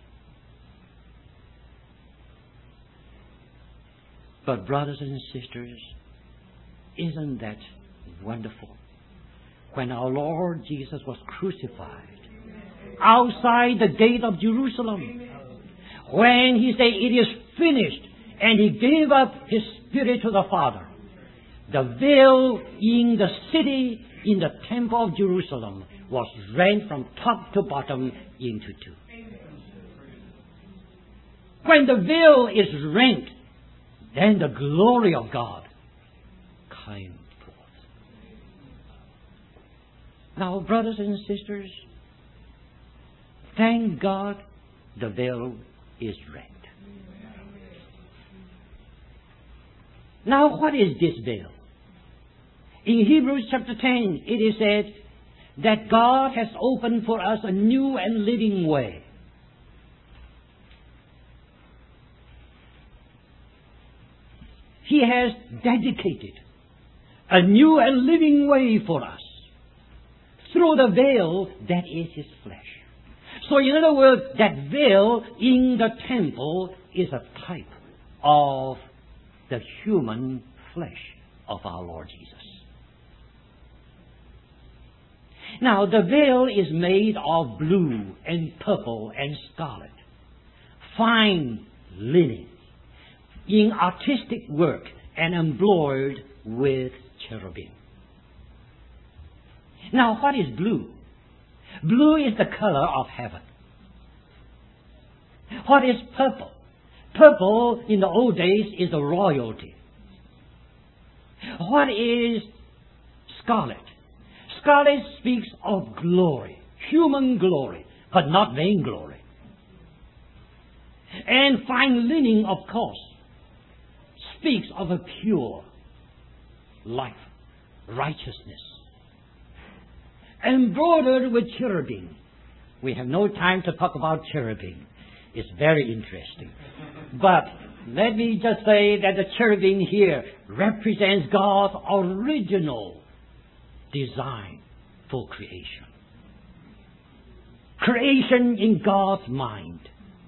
But brothers and sisters, isn't that wonderful? When our Lord Jesus was crucified outside the gate of Jerusalem, when he said, it is finished, and he gave up his spirit to the Father, the veil in the city, in the temple of Jerusalem, was rent from top to bottom into two. When the veil is rent, then the glory of God came forth. Now, brothers and sisters, thank God the veil is rent. Now, what is this veil? In Hebrews chapter ten, it is said that God has opened for us a new and living way. He has dedicated a new and living way for us through the veil that is His flesh. So in other words, that veil in the temple is a type of the human flesh of our Lord Jesus. Now, the veil is made of blue and purple and scarlet, fine linen, in artistic work and embroidered with cherubim. Now, what is blue? Blue is the color of heaven. What is purple? Purple in the old days is the royalty. What is scarlet? Scarlet speaks of glory, human glory, but not vainglory. And fine linen, of course, speaks of a pure life, righteousness. Embroidered with cherubim. We have no time to talk about cherubim. It's very interesting. But let me just say that the cherubim here represents God's original design for creation. Creation in God's mind.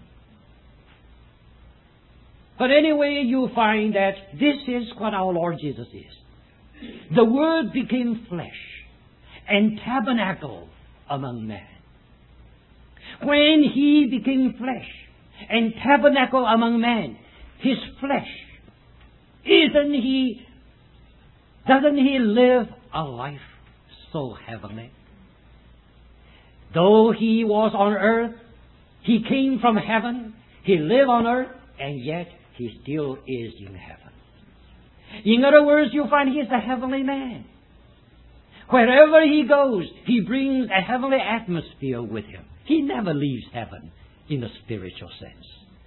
But anyway, you find that this is what our Lord Jesus is. The Word became flesh and tabernacled among men. When He became flesh and tabernacled among men, His flesh, isn't He, doesn't He live a life so heavenly? Though He was on earth, He came from heaven, He lived on earth, and yet He still is in heaven. In other words, you find He is a heavenly man. Wherever He goes, He brings a heavenly atmosphere with Him. He never leaves heaven in a spiritual sense.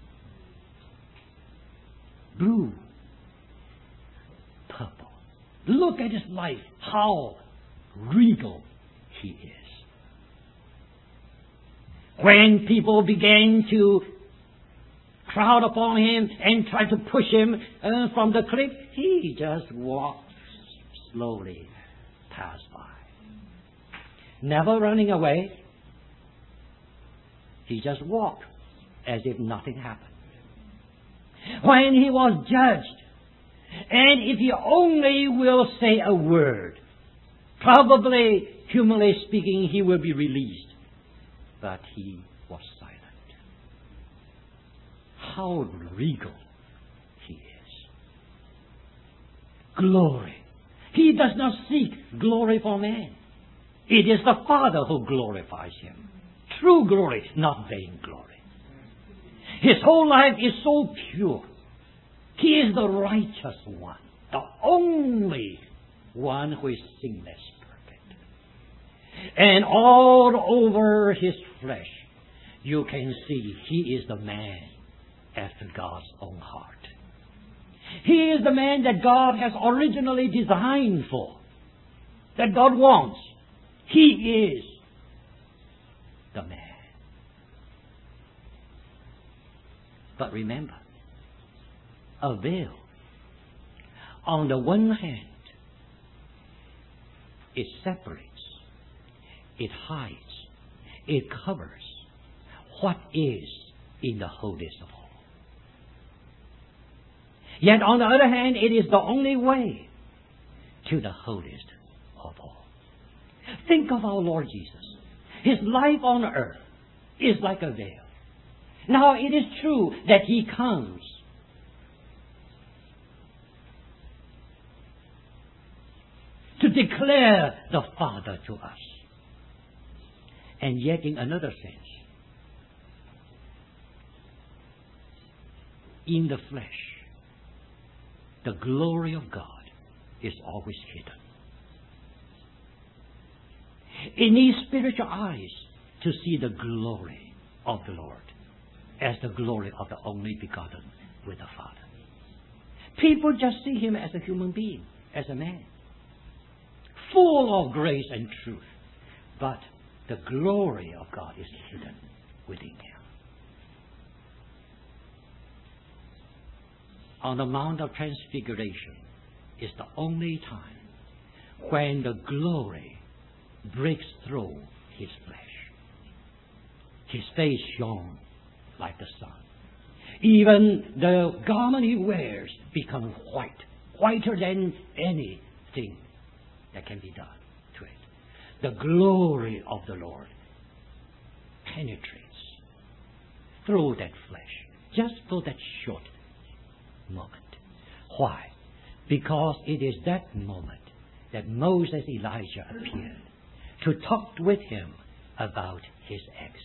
Blue, purple. Look at His life, how regal He is. When people began to crowd upon Him and try to push Him uh, from the cliff, He just walked slowly past by. Never running away. He just walked as if nothing happened. When He was judged, and if He only will say a word, probably, humanly speaking, He will be released. But He was silent. How regal He is. Glory. He does not seek glory for man. It is the Father who glorifies Him. True glory, not vain glory. His whole life is so pure. He is the righteous one, the only one who is sinless, perfect. And all over His flesh, you can see He is the man after God's own heart. He is the man that God has originally designed for, that God wants. He is the man. But remember, a veil, on the one hand, it separates, it hides, it covers what is in the holiest of all. Yet on the other hand, it is the only way to the holiest of all. Think of our Lord Jesus. His life on earth is like a veil. Now, it is true that He comes to declare the Father to us. And yet, in another sense, in the flesh, the glory of God is always hidden. It needs spiritual eyes to see the glory of the Lord as the glory of the only begotten with the Father. People just see Him as a human being, as a man, full of grace and truth. But the glory of God is hidden within Him. On the Mount of Transfiguration is the only time when the glory breaks through His flesh. His face shone like the sun. Even the garment He wears become white, whiter than anything that can be done to it. The glory of the Lord penetrates through that flesh, just for that short moment. Why? Because it is that moment that Moses Elijah appeared to talk with him about his exit.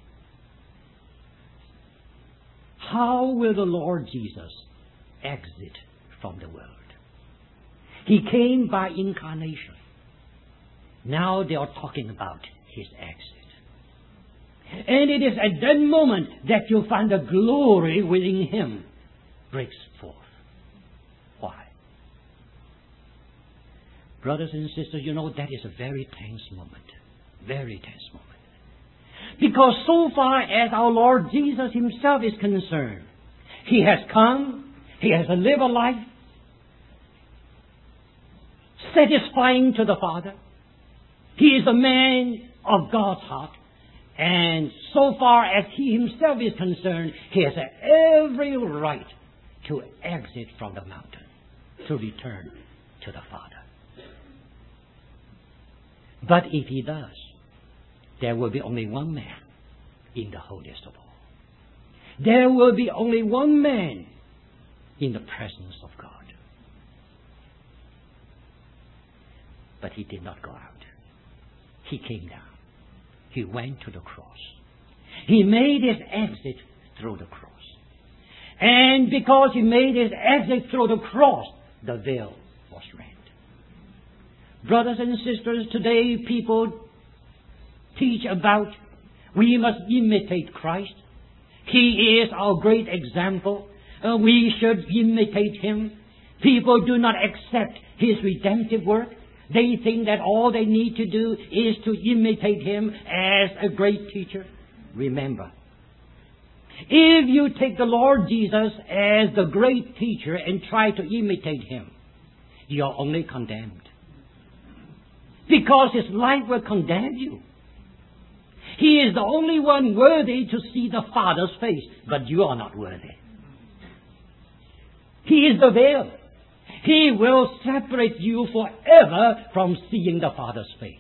How will the Lord Jesus exit from the world? He came by incarnation. Now they are talking about his exit. And it is at that moment that you find the glory within him breaks forth. Why? Brothers and sisters, you know that is a very tense moment. Very tense moment. Because so far as our Lord Jesus himself is concerned, he has come, he has lived a life satisfying to the Father. He is a man of God's heart. And so far as he himself is concerned, he has every right to exit from the mountain, to return to the Father. But if he does, there will be only one man in the holiest of all. There will be only one man in the presence of God. But he did not go out. He came down. He went to the cross. He made his exit through the cross. And because he made his exit through the cross, the veil was rent. Brothers and sisters, today people teach about we must imitate Christ. He is our great example. Uh, we should imitate him. People do not accept his redemptive work. They think that all they need to do is to imitate him as a great teacher. Remember, if you take the Lord Jesus as the great teacher and try to imitate him, you are only condemned. Because his life will condemn you. He is the only one worthy to see the Father's face, but you are not worthy. He is the veil. He will separate you forever from seeing the Father's face.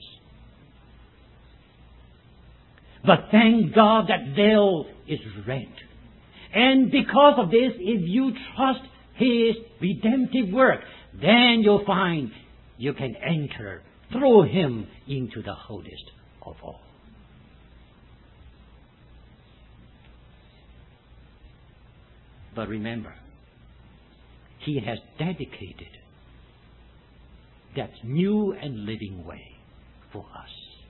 But thank God that veil is rent. And because of this, if you trust his redemptive work, then you'll find you can enter through him into the holiest of all. But remember, he has dedicated that new and living way for us.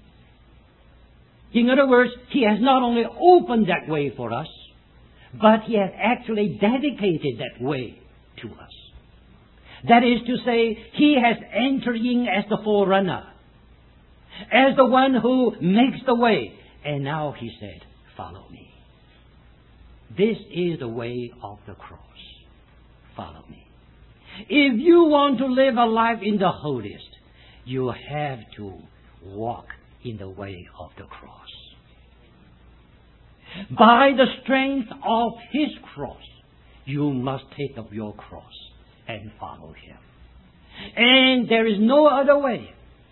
In other words, he has not only opened that way for us, but he has actually dedicated that way to us. That is to say, he has entered in as the forerunner, as the one who makes the way. And now he said, follow me. This is the way of the cross. Follow me. If you want to live a life in the holiest, you have to walk in the way of the cross. By the strength of his cross, you must take up your cross and follow him. And there is no other way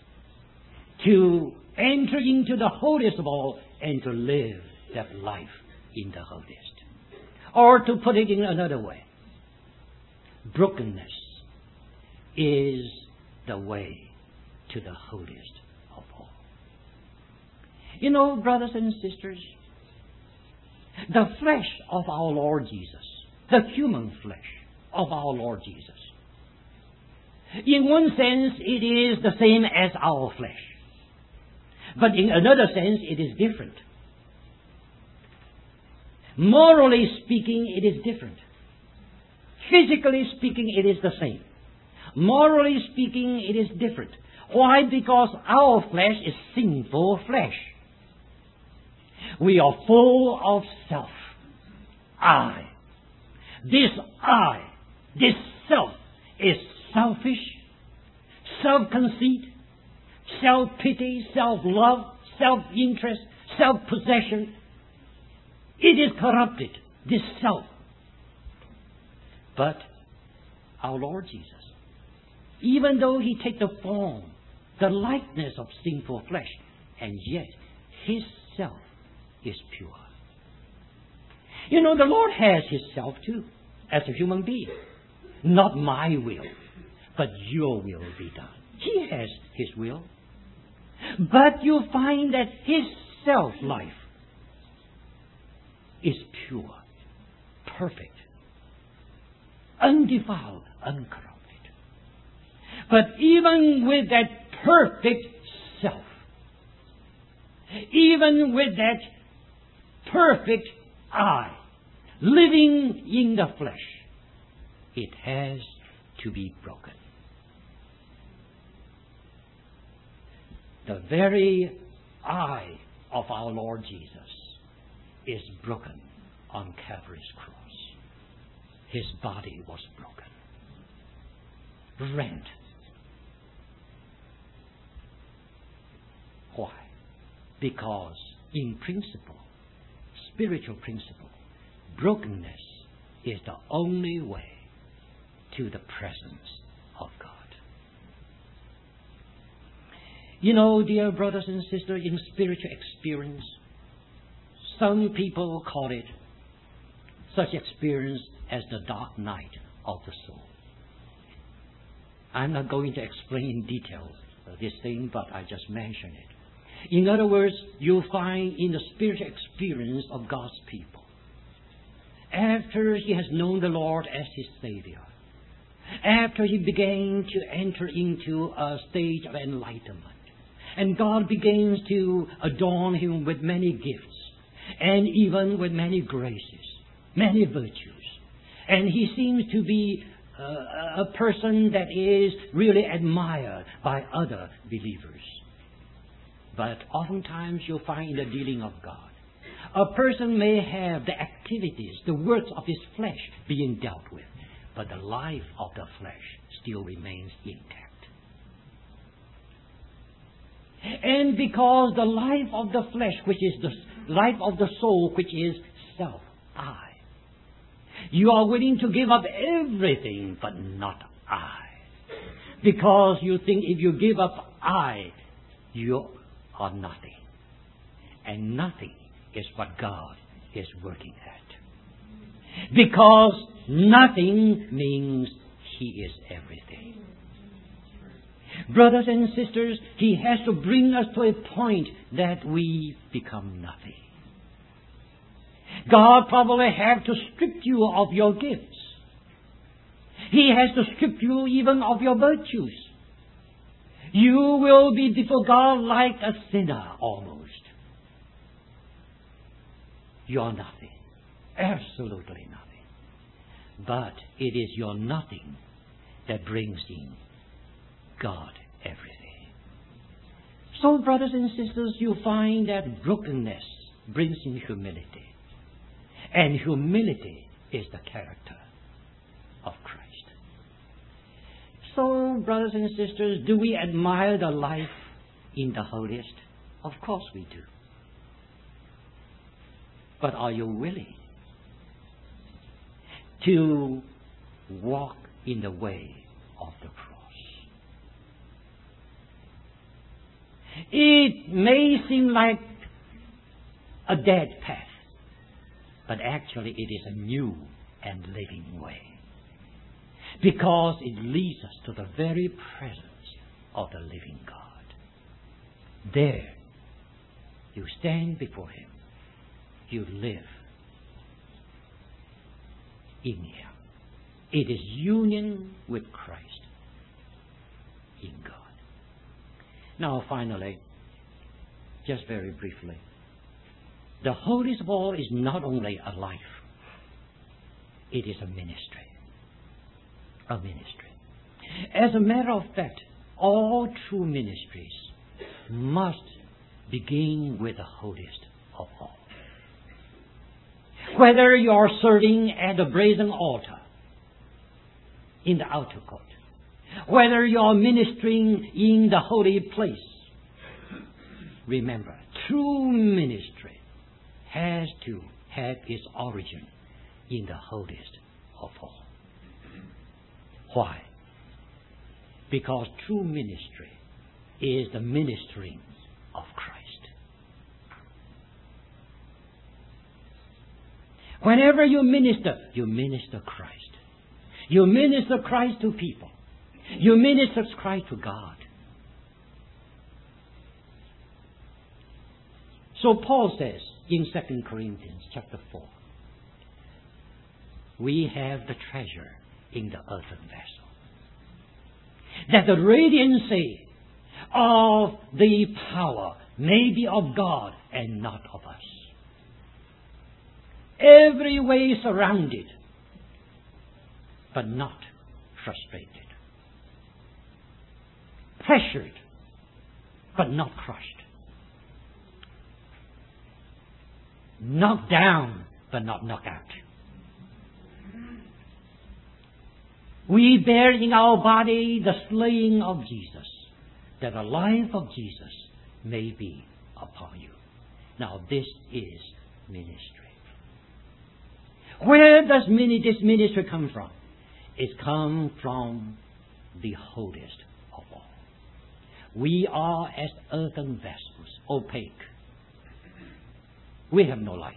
to enter into the holiest of all and to live that life in the holiest. Or to put it in another way, brokenness is the way to the holiest of all. You know, brothers and sisters, the flesh of our Lord Jesus, the human flesh of our Lord Jesus, in one sense it is the same as our flesh. But in another sense it is different. Morally speaking, it is different. Physically speaking, it is the same. Morally speaking, it is different. Why? Because our flesh is sinful flesh. We are full of self. I. This I, this self, is selfish, self-conceit, self-pity, self-love, self-interest, self-possession. It is corrupted, this self. But our Lord Jesus, even though he takes the form, the likeness of sinful flesh, and yet his self is pure. You know, the Lord has his self too, as a human being. Not my will, but your will be done. He has his will. But you find that his self-life is pure, perfect, undefiled, uncorrupted. But even with that perfect self, even with that perfect eye, living in the flesh, it has to be broken. The very eye of our Lord Jesus is broken on Calvary's cross. His body was broken, rent. Why? Because in principle, spiritual principle, brokenness is the only way to the presence of God. You know, dear brothers and sisters, in spiritual experience, some people call it such experience as the dark night of the soul. I'm not going to explain in detail this thing, but I just mention it. In other words, you'll find in the spiritual experience of God's people, after he has known the Lord as his Savior, after he began to enter into a stage of enlightenment, and God begins to adorn him with many gifts, and even with many graces, many virtues, and he seems to be uh, a person that is really admired by other believers. But oftentimes you'll find in the dealing of God, a person may have the activities, the works of his flesh being dealt with, but the life of the flesh still remains intact. And because the life of the flesh, which is the life of the soul, which is self, I, you are willing to give up everything, but not I. Because you think if you give up I, you are nothing. And nothing is what God is working at. Because nothing means he is everything. Brothers and sisters, he has to bring us to a point that we become nothing. God probably has to strip you of your gifts. He has to strip you even of your virtues. You will be before God like a sinner almost. You are nothing. Absolutely nothing. But it is your nothing that brings in God everything. So, brothers and sisters, you find that brokenness brings in humility. And humility is the character of Christ. So, brothers and sisters, do we admire the life in the holiest? Of course we do. But are you willing to walk in the way of the cross? It may seem like a dead path, but actually it is a new and living way. Because it leads us to the very presence of the living God. There, you stand before him. You live in him. It is union with Christ in God. Now, finally, just very briefly, the holiest of all is not only a life, it is a ministry. A ministry. As a matter of fact, all true ministries must begin with the holiest of all. Whether you are serving at the brazen altar in the outer court, whether you are ministering in the holy place, remember, true ministry has to have its origin in the holiest of all. Why? Because true ministry is the ministering of Christ. Whenever you minister, you minister Christ. You minister Christ to people. You minister Christ to God. So Paul says in Second Corinthians chapter four, we have the treasure in the earthen vessel, that the radiancy of the power may be of God and not of us. Every way surrounded, but not frustrated. Pressured, but not crushed. Knocked down, but not knocked out. We bear in our body the slaying of Jesus, that the life of Jesus may be upon you. Now this is ministry. Where does this ministry come from? It comes from the holiest of all. We are as earthen vessels, opaque. We have no light.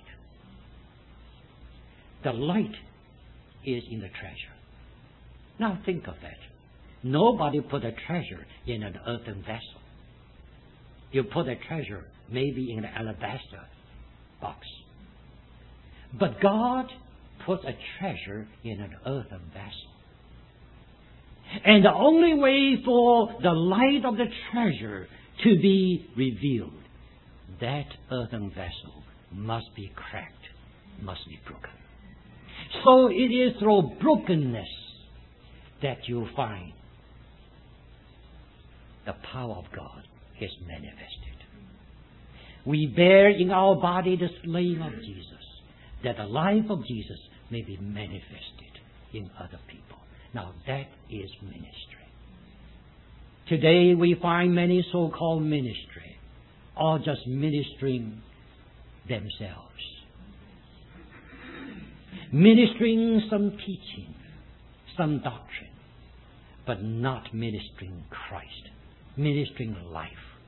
The light is in the treasure. Now think of that. Nobody put a treasure in an earthen vessel. You put a treasure maybe in an alabaster box. But God put a treasure in an earthen vessel. And the only way for the light of the treasure to be revealed, that earthen vessel must be cracked, must be broken. So it is through brokenness that you find the power of God is manifested. We bear in our body the slaying of Jesus, that the life of Jesus may be manifested in other people. Now that is ministry. Today we find many so-called ministry are just ministering themselves. Ministering some teaching, some doctrine, but not ministering Christ, ministering life.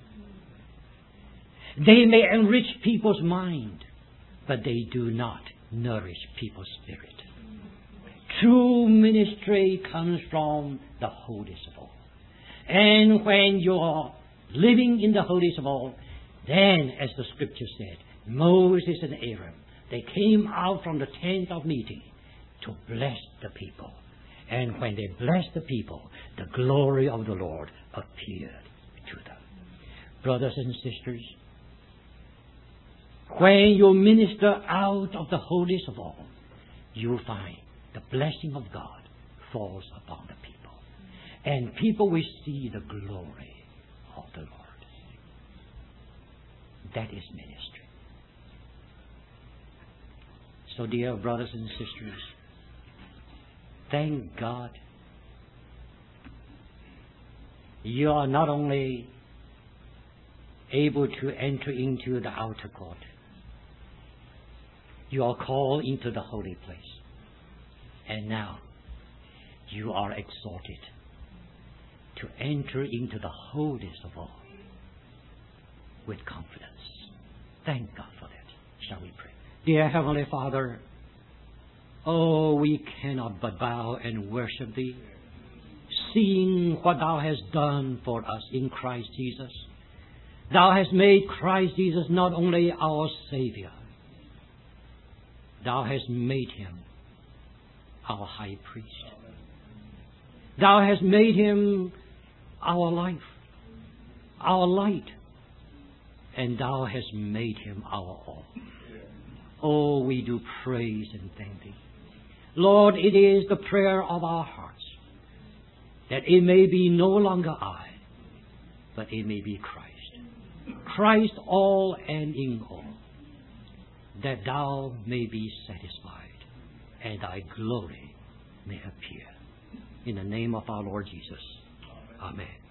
They may enrich people's mind, but they do not nourish people's spirit. True ministry comes from the holiest of all. And when you are living in the holiest of all, then, as the scripture said, Moses and Aaron, they came out from the tent of meeting to bless the people. And when they blessed the people, the glory of the Lord appeared to them. Brothers and sisters, when you minister out of the holiest of all, you find the blessing of God falls upon the people. And people will see the glory of the Lord. That is ministry. So, dear brothers and sisters, thank God you are not only able to enter into the outer court, you are called into the holy place. And now you are exhorted to enter into the holiest of all with confidence. Thank God for that. Shall we pray? Dear Heavenly Father, oh, we cannot but bow and worship Thee, seeing what Thou hast done for us in Christ Jesus. Thou hast made Christ Jesus not only our Savior, Thou hast made Him our high priest. Thou hast made Him our life, our light, and Thou hast made Him our all. Oh, we do praise and thank Thee. Lord, it is the prayer of our hearts that it may be no longer I, but it may be Christ. Christ all and in all, that Thou may be satisfied and Thy glory may appear. In the name of our Lord Jesus. Amen.